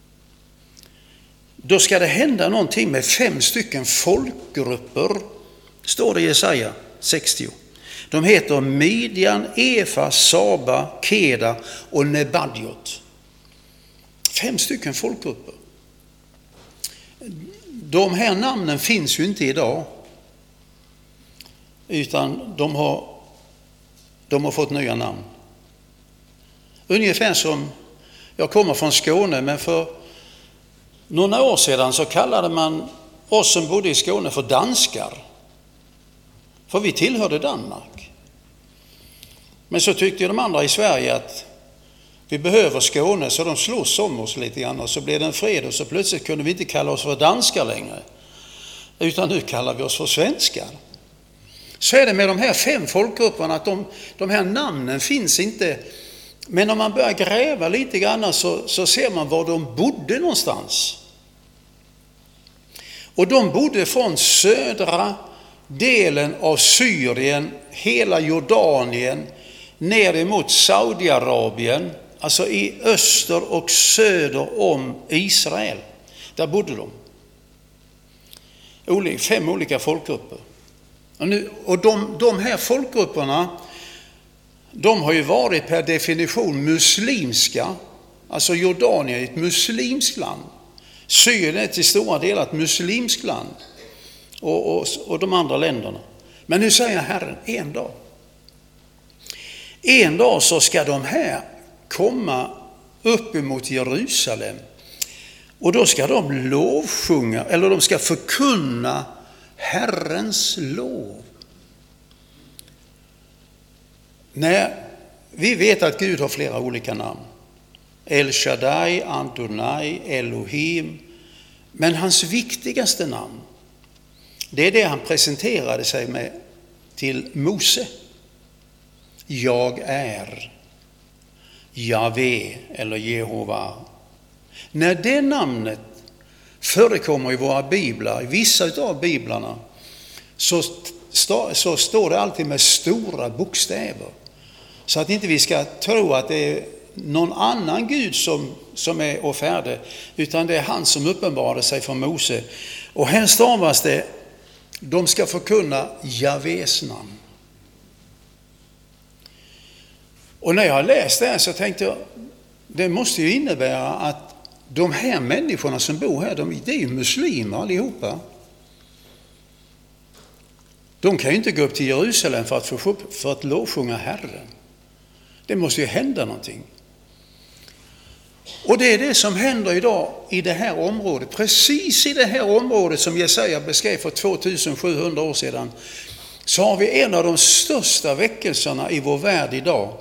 då ska det hända någonting med fem stycken folkgrupper, står det i Jesaja sextio. De heter Midjan, Efa, Saba, Keda och Nebadjot. Fem stycken folkgrupper. De här namnen finns ju inte idag, utan de har, de har fått nya namn. Ungefär som, jag kommer från Skåne, men för några år sedan så kallade man oss som bodde i Skåne för danskar. För vi tillhörde Danmark. Men så tyckte de andra i Sverige att vi behöver Skåne, så de slåss om oss lite grann. Och så blev det en fred och så plötsligt kunde vi inte kalla oss för danskar längre. Utan nu kallar vi oss för svenskar. Så är det med de här fem folkgrupperna, att de, de här namnen finns inte. Men om man börjar gräva lite grann så, så ser man var de bodde någonstans. Och de bodde från södra delen av Syrien, hela Jordanien, ner emot Saudiarabien, alltså i öster och söder om Israel. Där bodde de. Fem olika folkgrupper. Och, nu, och de, de här folkgrupperna, de har ju varit per definition muslimska. Alltså Jordanien är ett muslimskt land. Syrien är till stora delar ett muslimskt land. Och, och, och de andra länderna. Men nu säger Herren, en dag. En dag så ska de här komma upp emot Jerusalem. Och då ska de lovsjunga, eller de ska förkunna Herrens lov. När vi vet att Gud har flera olika namn. El Shaddai, Adonai, Elohim. Men hans viktigaste namn, det är det han presenterade sig med till Mose. Jag är Jave eller Jehova. När det namnet förekommer i våra biblar, i vissa av biblarna, så, st- så står det alltid med stora bokstäver. Så att inte vi ska tro att det är någon annan Gud som, som är och färdig, utan det är han som uppenbarade sig för Mose. Och här stavas det, de ska förkunna Javes namn. Och när jag läste det här så tänkte jag, det måste ju innebära att de här människorna som bor här, de, det är ju muslimer allihopa. De kan ju inte gå upp till Jerusalem för att, få, för att lovsjunga Herren. Det måste ju hända någonting. Och det är det som händer idag i det här området. Precis i det här området som Jesaja beskrev för tvåtusensjuhundra år sedan, så har vi en av de största väckelserna i vår värld idag.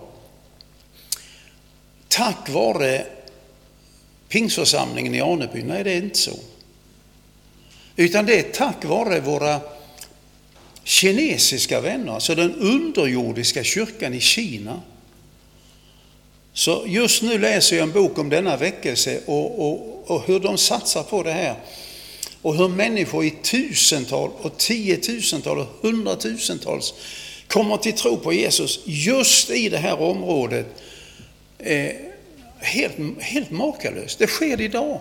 Tack vare Pingstförsamlingen i Aneby. Nej, det är inte så. Utan det är tack vare våra kinesiska vänner, alltså den underjordiska kyrkan i Kina. Så just nu läser jag en bok om denna väckelse och, och, och hur de satsar på det här. Och hur människor i tusental och tiotusental och hundratusentals kommer till tro på Jesus just i det här området. Eh, helt, helt makalöst. Det sker idag.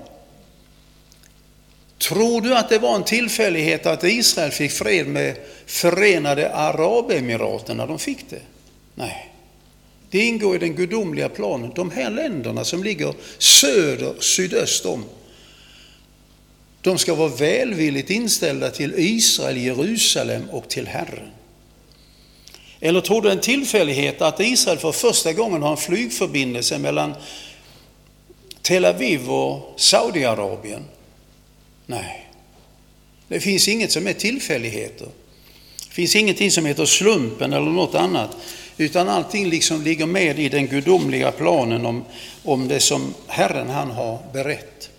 Tror du att det var en tillfällighet att Israel fick fred med Förenade Arabemiraten när de fick det? Nej. Det ingår i den gudomliga planen. De här länderna som ligger söder, sydöst om, de ska vara välvilligt inställda till Israel, Jerusalem och till Herren. Eller tror du en tillfällighet att Israel för första gången har en flygförbindelse mellan Tel Aviv och Saudiarabien? Nej. Det finns inget som är tillfälligheter. Det finns ingenting som heter slumpen eller något annat. Utan allting liksom ligger med i den gudomliga planen om, om det som Herren han har berett.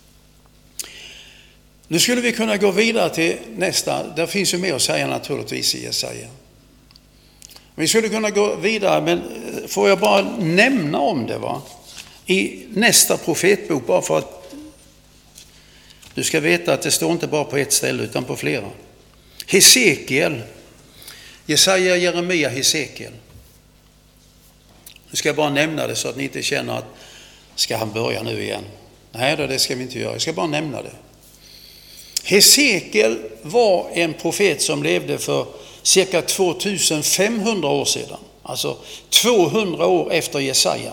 Nu skulle vi kunna gå vidare till nästa. Där finns ju mer att säga naturligtvis i Jesaja. Vi skulle kunna gå vidare, men får jag bara nämna om det, va? I nästa profetbok, bara för att du ska veta att det står inte bara på ett ställe utan på flera. Hesekiel, Jesaja, Jeremia, Hesekiel. Nu ska jag bara nämna det så att ni inte känner att ska han börja nu igen. Nej då, det ska vi inte göra. Jag ska bara nämna det. Hesekiel var en profet som levde för cirka tvåtusenfemhundra år sedan. Alltså tvåhundra år efter Jesaja.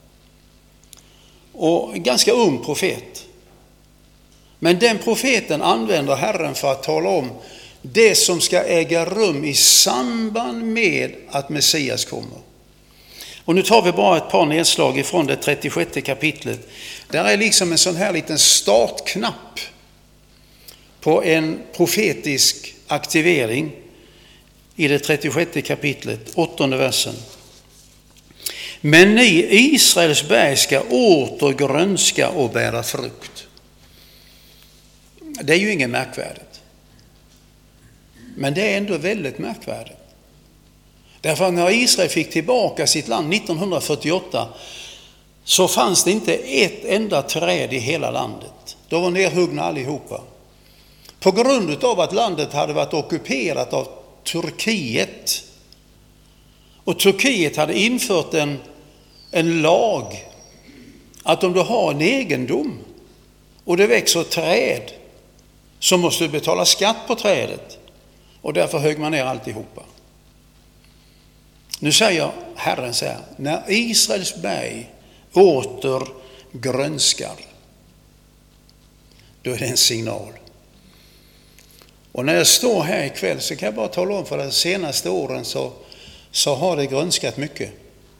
Och en ganska ung profet. Men den profeten använder Herren för att tala om det som ska äga rum i samband med att Messias kommer. Och nu tar vi bara ett par nedslag ifrån det trettiosjätte kapitlet. Där är liksom en sån här liten startknapp på en profetisk aktivering i det trettiosjätte kapitlet, åttonde versen. Men ni, Israels berg, ska åter grönska och bära frukt. Det är ju inget märkvärdigt. Men det är ändå väldigt märkvärdigt. Därför att när Israel fick tillbaka sitt land nittonhundrafyrtioåtta så fanns det inte ett enda träd i hela landet. De var nerhuggna allihopa. På grund av att landet hade varit ockuperat av Turkiet. Och Turkiet hade infört en, en lag att om du har en egendom och det växer ett träd så måste du betala skatt på trädet. Och därför högg man ner alltihopa. Nu säger Herren så här: när Israels berg åter grönskar, då är det en signal. Och när jag står här ikväll så kan jag bara tala om för de senaste åren så, så har det grönskat mycket.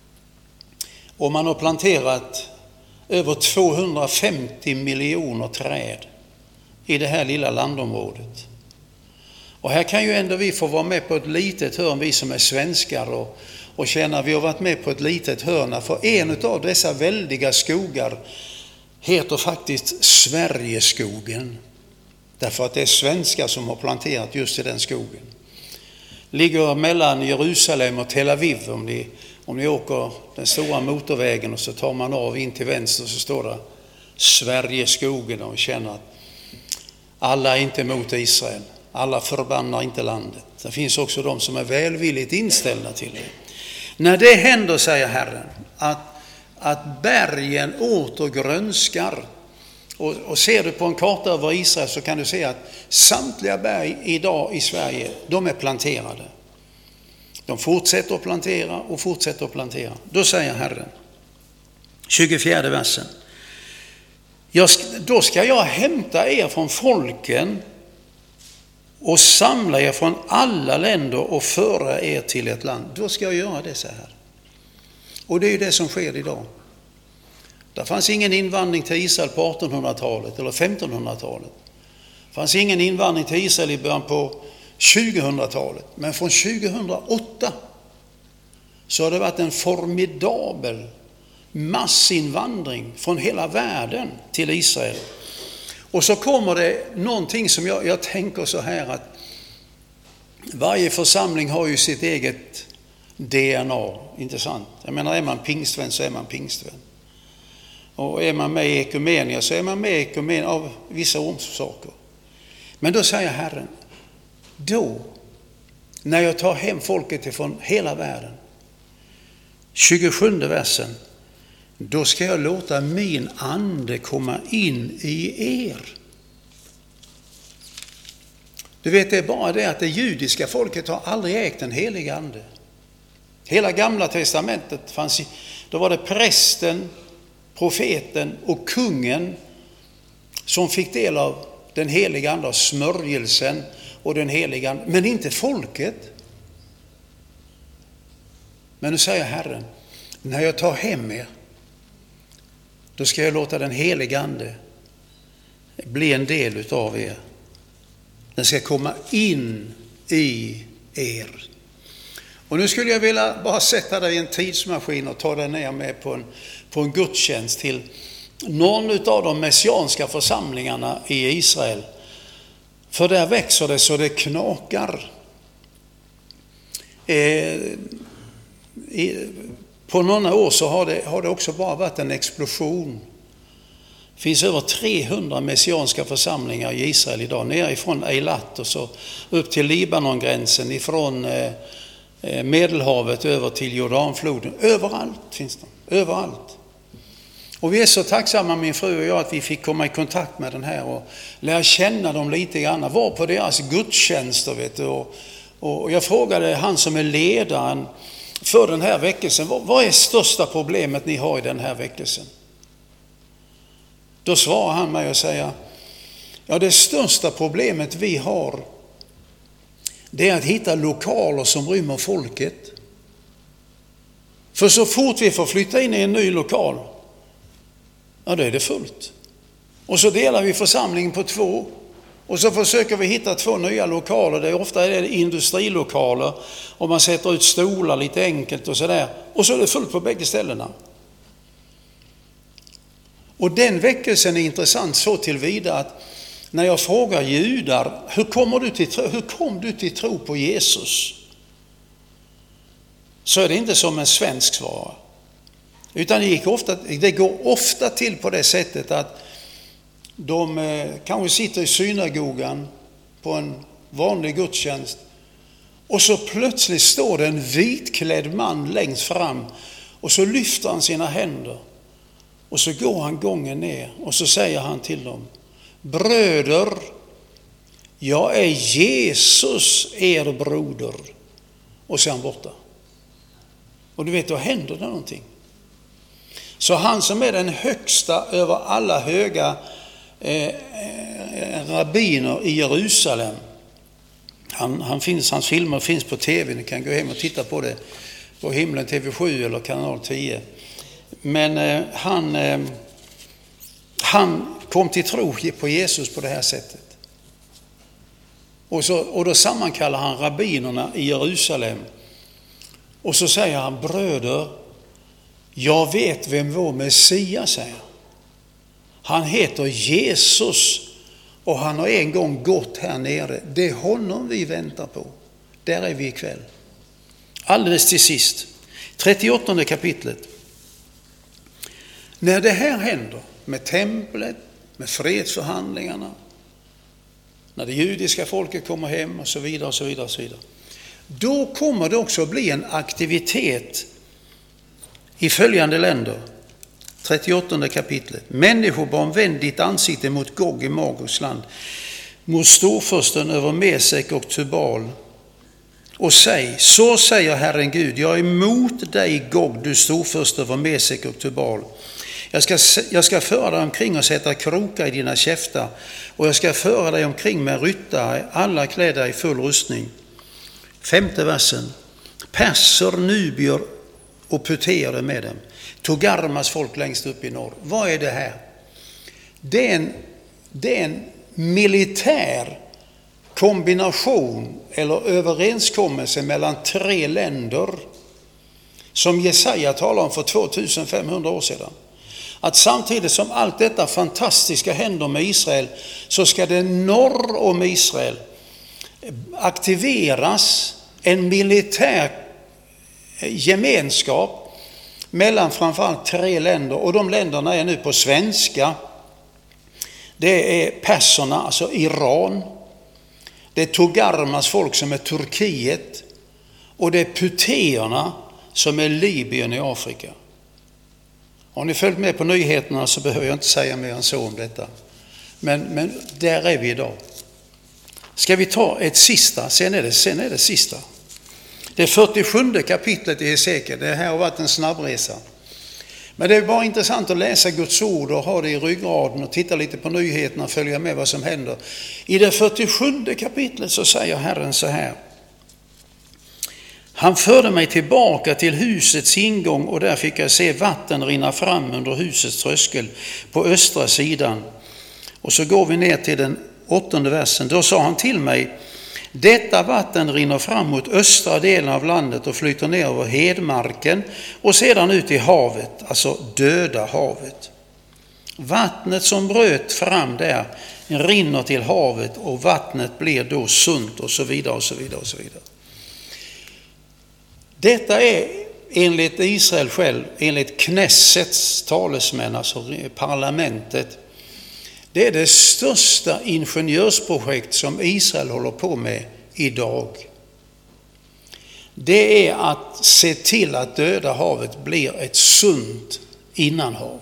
Och man har planterat över tvåhundrafemtio miljoner träd i det här lilla landområdet. Och här kan ju ändå vi få vara med på ett litet hörn, vi som är svenskar, och, och känna att vi har varit med på ett litet hörn. För en av dessa väldiga skogar heter faktiskt Sverigeskogen. Därför att det är svenskar som har planterat just i den skogen. Ligger mellan Jerusalem och Tel Aviv. Om ni, om ni åker den stora motorvägen och så tar man av in till vänster så står det Sverigeskogen, och känner att alla är inte emot Israel. Alla förbannar inte landet. Det finns också de som är välvilligt inställda till det. När det händer, säger Herren, att, att bergen åter grönskar. Och, och ser du på en karta över Israel så kan du se att samtliga berg idag i Sverige, de är planterade. De fortsätter att plantera och fortsätter att plantera. Då säger Herren, tjugofjärde versen. Jag, då ska jag hämta er från folken och samla er från alla länder och föra er till ett land. Då ska jag göra det så här. Och det är ju det som sker idag. Det fanns ingen invandring till Israel på artonhundratalet eller femtonhundratalet. Det fanns ingen invandring till Israel i början på tjugohundratalet. Men från tjugohundraåtta så har det varit en formidabel massinvandring från hela världen till Israel. Och så kommer det någonting som jag, jag tänker så här, att varje församling har ju sitt eget D N A, inte sant? Jag menar, är man pingstvän så är man pingstvän. Och är man med i ekumenia så är man med i ekumenia av vissa orsaker. Men då säger Herren, då när jag tar hem folket ifrån hela världen, tjugosjunde versen, då ska jag låta min ande komma in i er. Du vet, det är bara det att det judiska folket har aldrig ägt en helig ande. Hela gamla testamentet fanns i, då var det prästen, profeten och kungen som fick del av den heliga ande, smörjelsen och den heliga ande, men inte folket. Men nu säger Herren, när jag tar hem er, då ska jag låta den heliga ande bli en del utav er. Den ska komma in i er. Och nu skulle jag vilja bara sätta dig i en tidsmaskin och ta dig ner med på en, på en gudstjänst till någon av de messianska församlingarna i Israel. För där växer det så det knakar. Eh, i, på några år så har det, har det också bara varit en explosion. Det finns över trehundra messianska församlingar i Israel idag, nerifrån Eilat och så upp till Libanongränsen, ifrån eh, Medelhavet över till Jordanfloden. Överallt finns de, överallt. Och vi är så tacksamma, min fru och jag, att vi fick komma i kontakt med den här och lära känna dem lite grann. Var på deras gudstjänster, vet du. Och, och jag frågade han som är ledaren för den här väckelsen, vad, vad är största problemet ni har i den här väckelsen? Då svarar han mig och säger, ja, det största problemet vi har, det är att hitta lokaler som rymmer folket. För så fort vi får flytta in i en ny lokal, ja, då är det fullt. Och så delar vi församlingen på två. Och så försöker vi hitta två nya lokaler. Det är ofta är det industrilokaler. Och man sätter ut stolar lite enkelt och sådär. Och så är det fullt på bägge ställena. Och den väckelsen är intressant så tillvida att när jag frågar judar, hur, kommer du till, hur kom du till tro på Jesus? Så är det inte som en svensk svar. Utan det, gick ofta, det går ofta till på det sättet att de eh, kanske sitter i synagogan på en vanlig gudstjänst och så plötsligt står det en vitklädd man längst fram och så lyfter han sina händer och så går han gången ner och så säger han till dem, bröder, jag är Jesus er broder. Och så är han borta. Och du vet, då händer det någonting. Så han som är den högsta över alla höga eh, rabbiner i Jerusalem, han, han finns, hans filmer finns på tv, ni kan gå hem och titta på det på Himlen T V sju eller kanal tio. Men eh, han, eh, han kom till tro på Jesus på det här sättet. Och, så, och då sammankallar han rabbinerna i Jerusalem och så säger han, bröder, jag vet vem vår Messias är. Han heter Jesus och han har en gång gått här nere. Det är honom vi väntar på. Där är vi ikväll. Alldeles till sist, trettioåttonde kapitlet. När det här händer med templet, med fredsförhandlingarna, när det judiska folket kommer hem och så vidare och så vidare och så vidare. Då kommer det också bli en aktivitet i följande länder. trettioåttonde kapitlet. Människobarn, vänd ditt ansikte mot Gog i Magos land, mot storförsten över Mesek och Tubal. Och säg, så säger Herren Gud, jag är emot dig Gog, du storförst över Mesek och Tubal. Jag ska, jag ska föra dig omkring och sätta krokar i dina käftar, och jag ska föra dig omkring med ryttare, alla klädda i full rustning. Femte versen. Perser, nubier och puterade med dem. Togarmas folk längst upp i norr. Vad är det här? Det är en, det är en militär kombination eller överenskommelse mellan tre länder som Jesaja talar om för tvåtusenfemhundra år sedan. Att samtidigt som allt detta fantastiska händer med Israel, så ska det norr om Israel aktiveras en militär gemenskap mellan framförallt tre länder. Och de länderna är nu på svenska. Det är perserna, alltså Iran. Det är Togarmas folk som är Turkiet. Och det är puteerna som är Libyen i Afrika. Har ni följt med på nyheterna så behöver jag inte säga mer än så om detta. Men, men där är vi idag. Ska vi ta ett sista, sen är det, sen är det sista. Det är fyrtiosjunde kapitlet i Hesekiel. Det här har varit en snabbresa. Men det är bara intressant att läsa Guds ord och ha det i ryggraden och titta lite på nyheterna och följa med vad som händer. I det fyrtiosjunde kapitlet så säger Herren så här. Han förde mig tillbaka till husets ingång, och där fick jag se vatten rinna fram under husets tröskel på östra sidan. Och så går vi ner till den åttonde versen. Då sa han till mig, detta vatten rinner fram mot östra delen av landet och flyter ner över hedmarken och sedan ut i havet, alltså döda havet. Vattnet som bröt fram där rinner till havet, och vattnet blir då sunt, och så vidare och så vidare och så vidare. Detta är enligt Israel själv, enligt Knessets talesmän, alltså parlamentet, det är det största ingenjörsprojekt som Israel håller på med idag. Det är att se till att Döda havet blir ett sunt innanhav.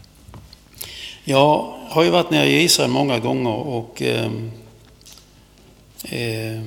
Jag har ju varit nere i Israel många gånger och eh, eh,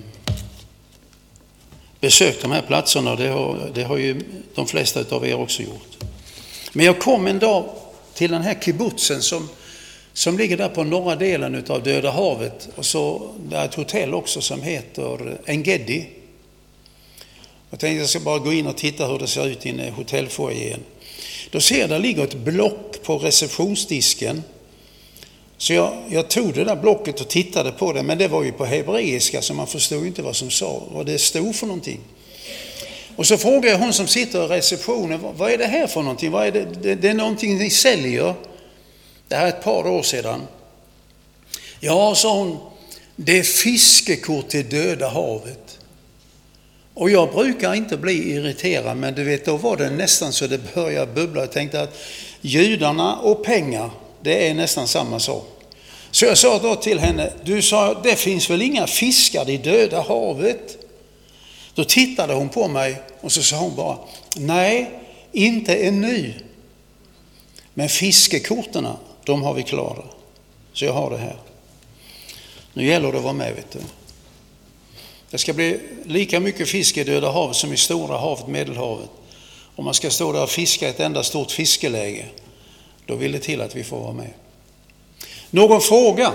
besökt de här platserna. Det har, det har ju de flesta av er också gjort. Men jag kom en dag till den här kibbutzen som, som ligger där på norra delen av Döda havet. Och så det är ett hotell också som heter En-Gedi. Jag tänkte jag ska bara gå in och titta hur det ser ut inne i hotellfoajén. Då ser jag, där ligger ett block på receptionsdisken. Så jag, jag tog det där blocket och tittade på det, men det var ju på hebreiska så man förstod inte vad som sa, vad det stod för någonting. Och så frågade jag hon som sitter i receptionen, vad är det här för någonting? Vad är det? Det, det är någonting ni säljer. Det här är ett par år sedan. Ja, sa hon, det är fiskekort till Döda havet. Och jag brukar inte bli irriterad, men du vet, då var det nästan så det började bubbla. Jag tänkte att judarna och pengar, det är nästan samma sak. Så jag sa då till henne, du sa, det finns väl inga fiskar i Döda havet? Då tittade hon på mig och så sa hon bara, nej, inte ännu. Men fiskekorterna, de har vi klara. Så jag har det här. Nu gäller det att vara med, vet du. Det ska bli lika mycket fisk i Döda havet som i Stora havet, Medelhavet. Om man ska stå där och fiska ett enda stort fiskeläge, då vill det till att vi får vara med. Någon fråga?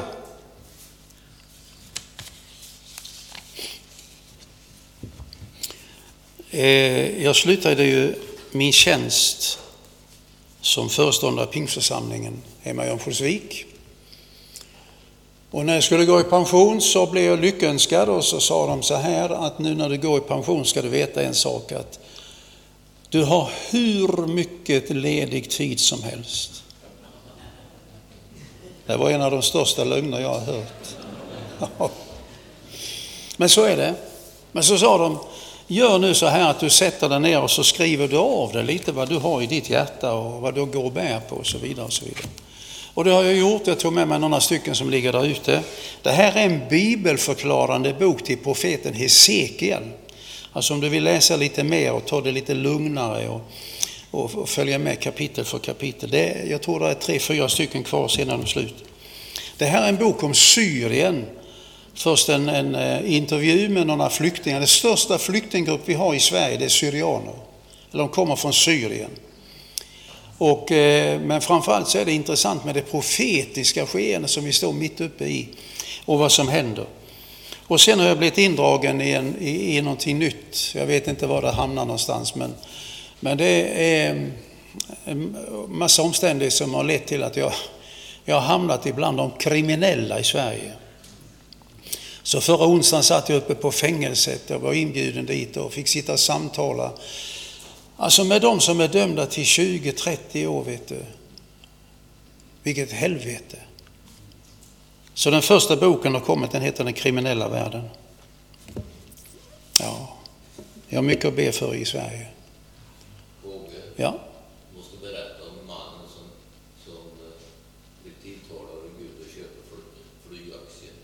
Jag slutade ju min tjänst som föreståndare Pingstförsamlingen hemma i Örnsköldsvik. Och när jag skulle gå i pension så blev jag lyckönskad och så sa de så här att nu när du går i pension ska du veta en sak, att du har hur mycket ledig tid som helst. Det var en av de största lögner jag har hört. Men så är det. Men så sa de, gör nu så här att du sätter dig ner och så skriver du av det lite vad du har i ditt hjärta och vad du går och bär på och så vidare och så vidare. Och det har jag gjort. Jag tog med mig några stycken som ligger där ute. Det här är en bibelförklarande bok till profeten Hesekiel. Alltså om du vill läsa lite mer och ta det lite lugnare och, och, och följa med kapitel för kapitel. Det, jag tror det är tre, fyra stycken kvar sedan det slut. Det här är en bok om Syrien. Först en, en intervju med några flyktingar. Den största flyktinggrupp vi har i Sverige, det är syrianer. Eller de kommer från Syrien. Och, men framförallt så är det intressant med det profetiska skeende som vi står mitt uppe i och vad som händer. Och sen har jag blivit indragen i, en, i, i någonting nytt. Jag vet inte var det hamnar någonstans, men, men det är en massa omständigheter som har lett till att jag, jag har hamnat ibland de kriminella i Sverige. Så förra onsdagen satt jag uppe på fängelset. Jag var inbjuden dit och fick sitta och samtala. Alltså med de som är dömda till tjugo trettio år, vet du. Vilket helvete. Så den första boken har kommit, den heter Den kriminella världen. Ja, jag har mycket att be för i Sverige. Åge, ja. måste berätta om mannen som, som blir tilltalad av Gud och köper flygaktier.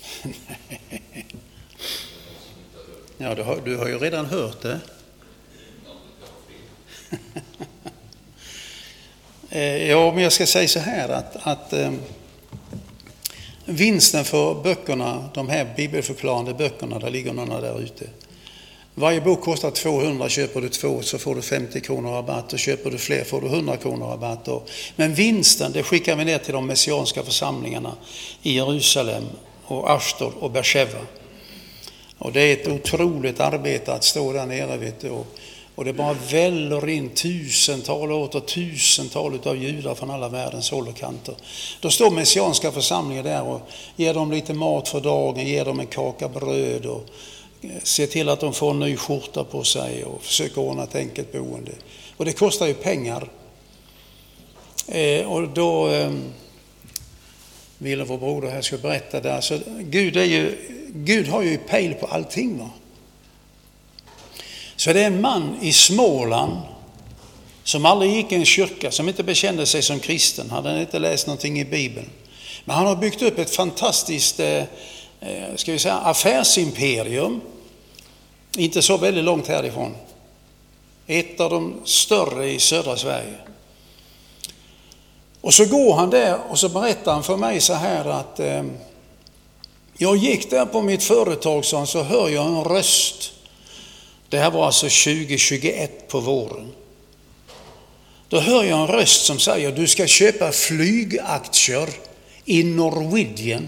Ja, du har, du har ju redan hört det. Ja, men jag ska säga så här att, att eh, vinsten för böckerna, de här bibelförklarande böckerna, där ligger några där ute. Varje bok kostar tvåhundra, köper du två så får du femtio kronor rabatt och köper du fler får du hundra kronor rabatt. Och, men vinsten, det skickar vi ner till de messianska församlingarna i Jerusalem och Ashdod och Beersheva. Och det är ett otroligt arbete att stå där nere, vet du. Och, och det bara väller in tusental och åter tusental av judar från alla världens håll och kanter. Då står messianska församlingar där och ger dem lite mat för dagen, ger dem en kaka bröd och ser till att de får en ny skjorta på sig och försöker ordna ett enkelt boende. Och det kostar ju pengar. Eh, och då eh, ville vår broder här ska berätta det. Alltså, Gud, är ju, Gud har ju pejl på allting, va? Så det är en man i Småland som aldrig gick i en kyrka, som inte bekände sig som kristen, hade inte läst någonting i Bibeln. Men han har byggt upp ett fantastiskt eh, ska vi säga, affärsimperium, inte så väldigt långt härifrån. Ett av de större i södra Sverige. Och så går han där och så berättar han för mig så här att eh, jag gick där på mitt företag, så, så hör jag en röst. Det här var alltså tjugo tjugoett på våren. Då hör jag en röst som säger: du ska köpa flygaktier i Norwegian.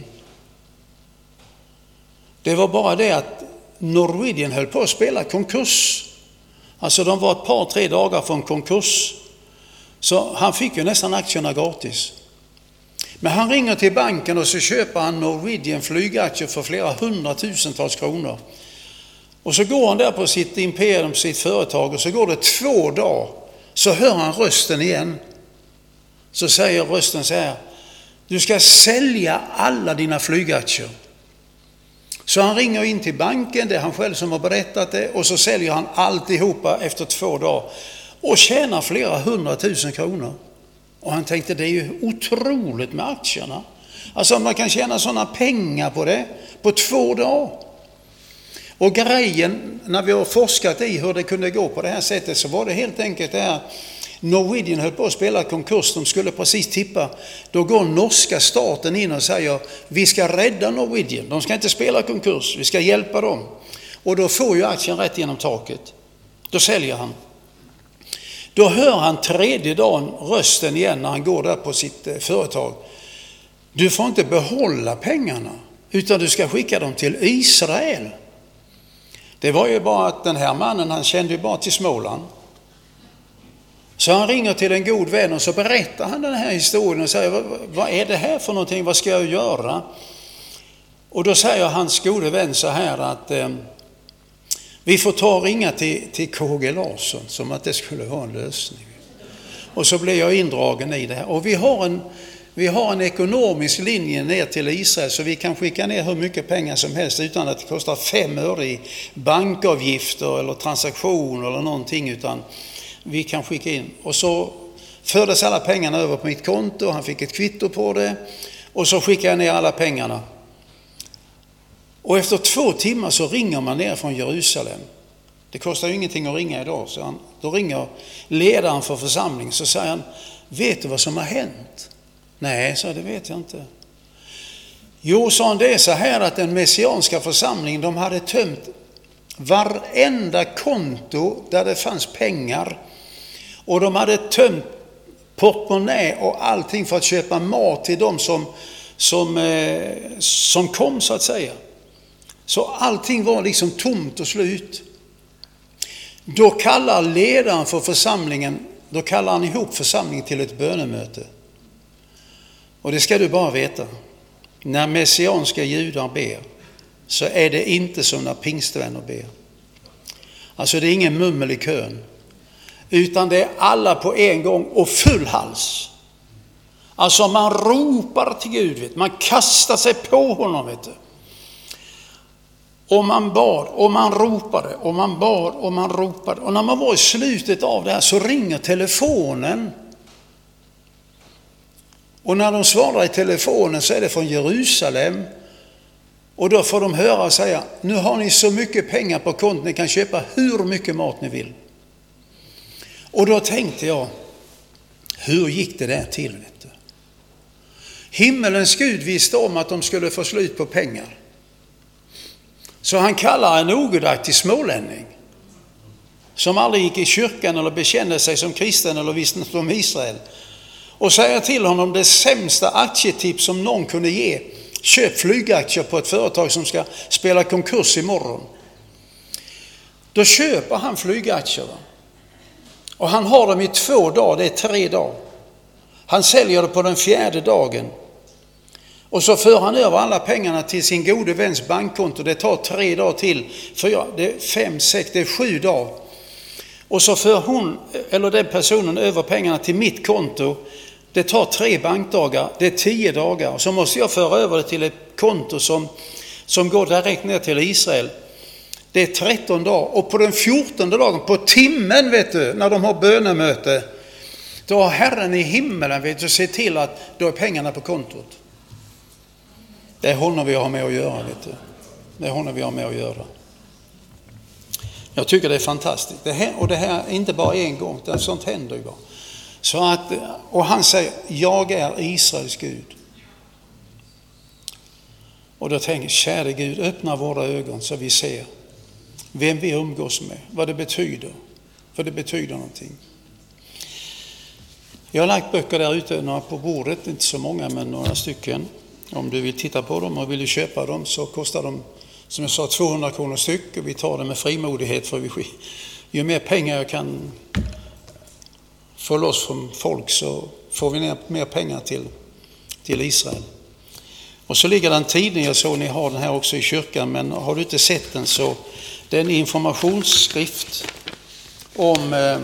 Det var bara det att Norwegian höll på att spela konkurs. Alltså de var ett par, tre dagar från konkurs. Så han fick ju nästan aktierna gratis. Men han ringer till banken och så köper han Norwegian flygaktier för flera hundratusentals kronor. Och så går han där på sitt imperium, sitt företag, och så går det två dagar. Så hör han rösten igen. Så säger rösten så här: du ska sälja alla dina flygaktier. Så han ringer in till banken, det är han själv som har berättat det, och så säljer han alltihopa efter två dagar och tjänar flera hundratusen kronor. Och han tänkte, det är ju otroligt med aktierna. Alltså man kan tjäna sådana pengar på det på två dagar. Och grejen, när vi har forskat i hur det kunde gå på det här sättet, så var det helt enkelt det här: Norwegian höll på att spela konkurs, de skulle precis tippa. Då går norska staten in och säger: vi ska rädda Norwegian, de ska inte spela konkurs, vi ska hjälpa dem. Och då får ju aktien rätt genom taket. Då säljer han. Då hör han tredje dagen rösten igen när han går där på sitt företag: du får inte behålla pengarna, utan du ska skicka dem till Israel. Det var ju bara att den här mannen, han kände ju bara till Småland. Så han ringer till en god vän och så berättar han den här historien och säger: vad är det här för någonting, vad ska jag göra? Och då säger hans gode vän så här att eh, vi får ta och ringa till, till K G Larsson, som att det skulle vara en lösning. Och så blir jag indragen i det här. Och vi har en, vi har en ekonomisk linje ner till Israel, så vi kan skicka ner hur mycket pengar som helst utan att det kostar fem öre i bankavgifter eller transaktioner eller någonting, utan vi kan skicka in. Och så fördes alla pengarna över på mitt konto, han fick ett kvitto på det, och så skickade jag ner alla pengarna. Och efter två timmar så ringer man ner från Jerusalem. Det kostar ju ingenting att ringa idag. Så han, då ringer ledaren för församlingen, så säger han: vet du vad som har hänt? Nej, så det vet jag inte. Jo, sa han, det är så här att den messianska församlingen, de hade tömt varenda konto där det fanns pengar. Och de hade tömt portmonnä och allting för att köpa mat till dem som, som, eh, som kom, så att säga. Så allting var liksom tomt och slut. Då kallar ledaren för församlingen, då kallar han ihop församlingen till ett bönemöte. Och det ska du bara veta. När messianska judar ber, så är det inte som när pingstvänner ber. Alltså det är ingen mummel i kön, utan det är alla på en gång och full hals. Alltså man ropar till Gud, vet. Man kastar sig på honom, vet du. Och man bad och man ropade och man bad och man ropade. Och när man var i slutet av det här så ringer telefonen. Och när de svarar i telefonen så är det från Jerusalem. Och då får de höra och säga: nu har ni så mycket pengar på kontot, ni kan köpa hur mycket mat ni vill. Och då tänkte jag, hur gick det där till? Vet du? Himmelens Gud visste om att de skulle få slut på pengar. Så han kallar en ogudaktig smålänning, som aldrig gick i kyrkan eller bekände sig som kristen eller visste något om Israel, och säger till honom det sämsta aktietips som någon kunde ge: köp flygaktier på ett företag som ska spela konkurs imorgon. Då köper han flygaktier, va? Och han har dem i två dagar, det är tre dagar. Han säljer det på den fjärde dagen. Och så för han över alla pengarna till sin gode väns bankkonto. Det tar tre dagar till. För ja, det är fem, sex, det är sju dagar. Och så för hon, eller den personen, över pengarna till mitt konto. Det tar tre bankdagar, det är tio dagar. Och så måste jag föra över det till ett konto som, som går direkt ner till Israel. Det är tretton dagar. Och på den fjortonde dagen, på timmen vet du, när de har bönemöte, då har Herren i himmelen vet du, se till att då är pengarna på kontot. Det är honom vi har med att göra. Vet du. Det är honom vi har med att göra. Jag tycker det är fantastiskt. Det här, och det här är inte bara en gång, det sånt händer ju bara. Så att, och han säger, jag är Israels Gud. Och då tänker jag, kära Gud, öppna våra ögon så vi ser vem vi umgås med, vad det betyder. För det betyder någonting. Jag har lagt böcker där ute, några på bordet, inte så många men några stycken. Om du vill titta på dem och vill du köpa dem så kostar de, som jag sa, tvåhundra kronor styck. Och vi tar det med frimodighet för vi, ju mer pengar jag kan få loss från folk så får vi ner mer pengar till, till Israel. Och så ligger det en tidning, jag såg ni har den här också i kyrkan, men har du inte sett den så det är en informationsskrift om eh,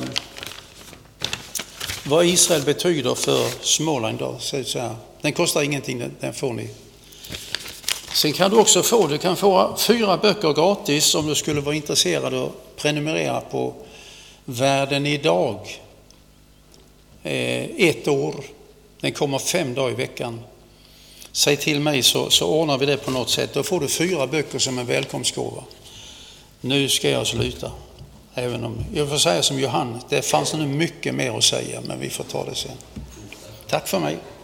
vad Israel betyder för Småland då, så så här. Den kostar ingenting, den, den får ni. Sen kan du också få, du kan få fyra böcker gratis om du skulle vara intresserad och prenumerera på Världen idag. Eh, ett år, den kommer fem dagar i veckan. Säg till mig så, så ordnar vi det på något sätt. Då får du fyra böcker som en välkomstgåva. Nu ska jag sluta. Även om, jag får säga som Johan, det fanns nu mycket mer att säga men vi får ta det sen. Tack för mig.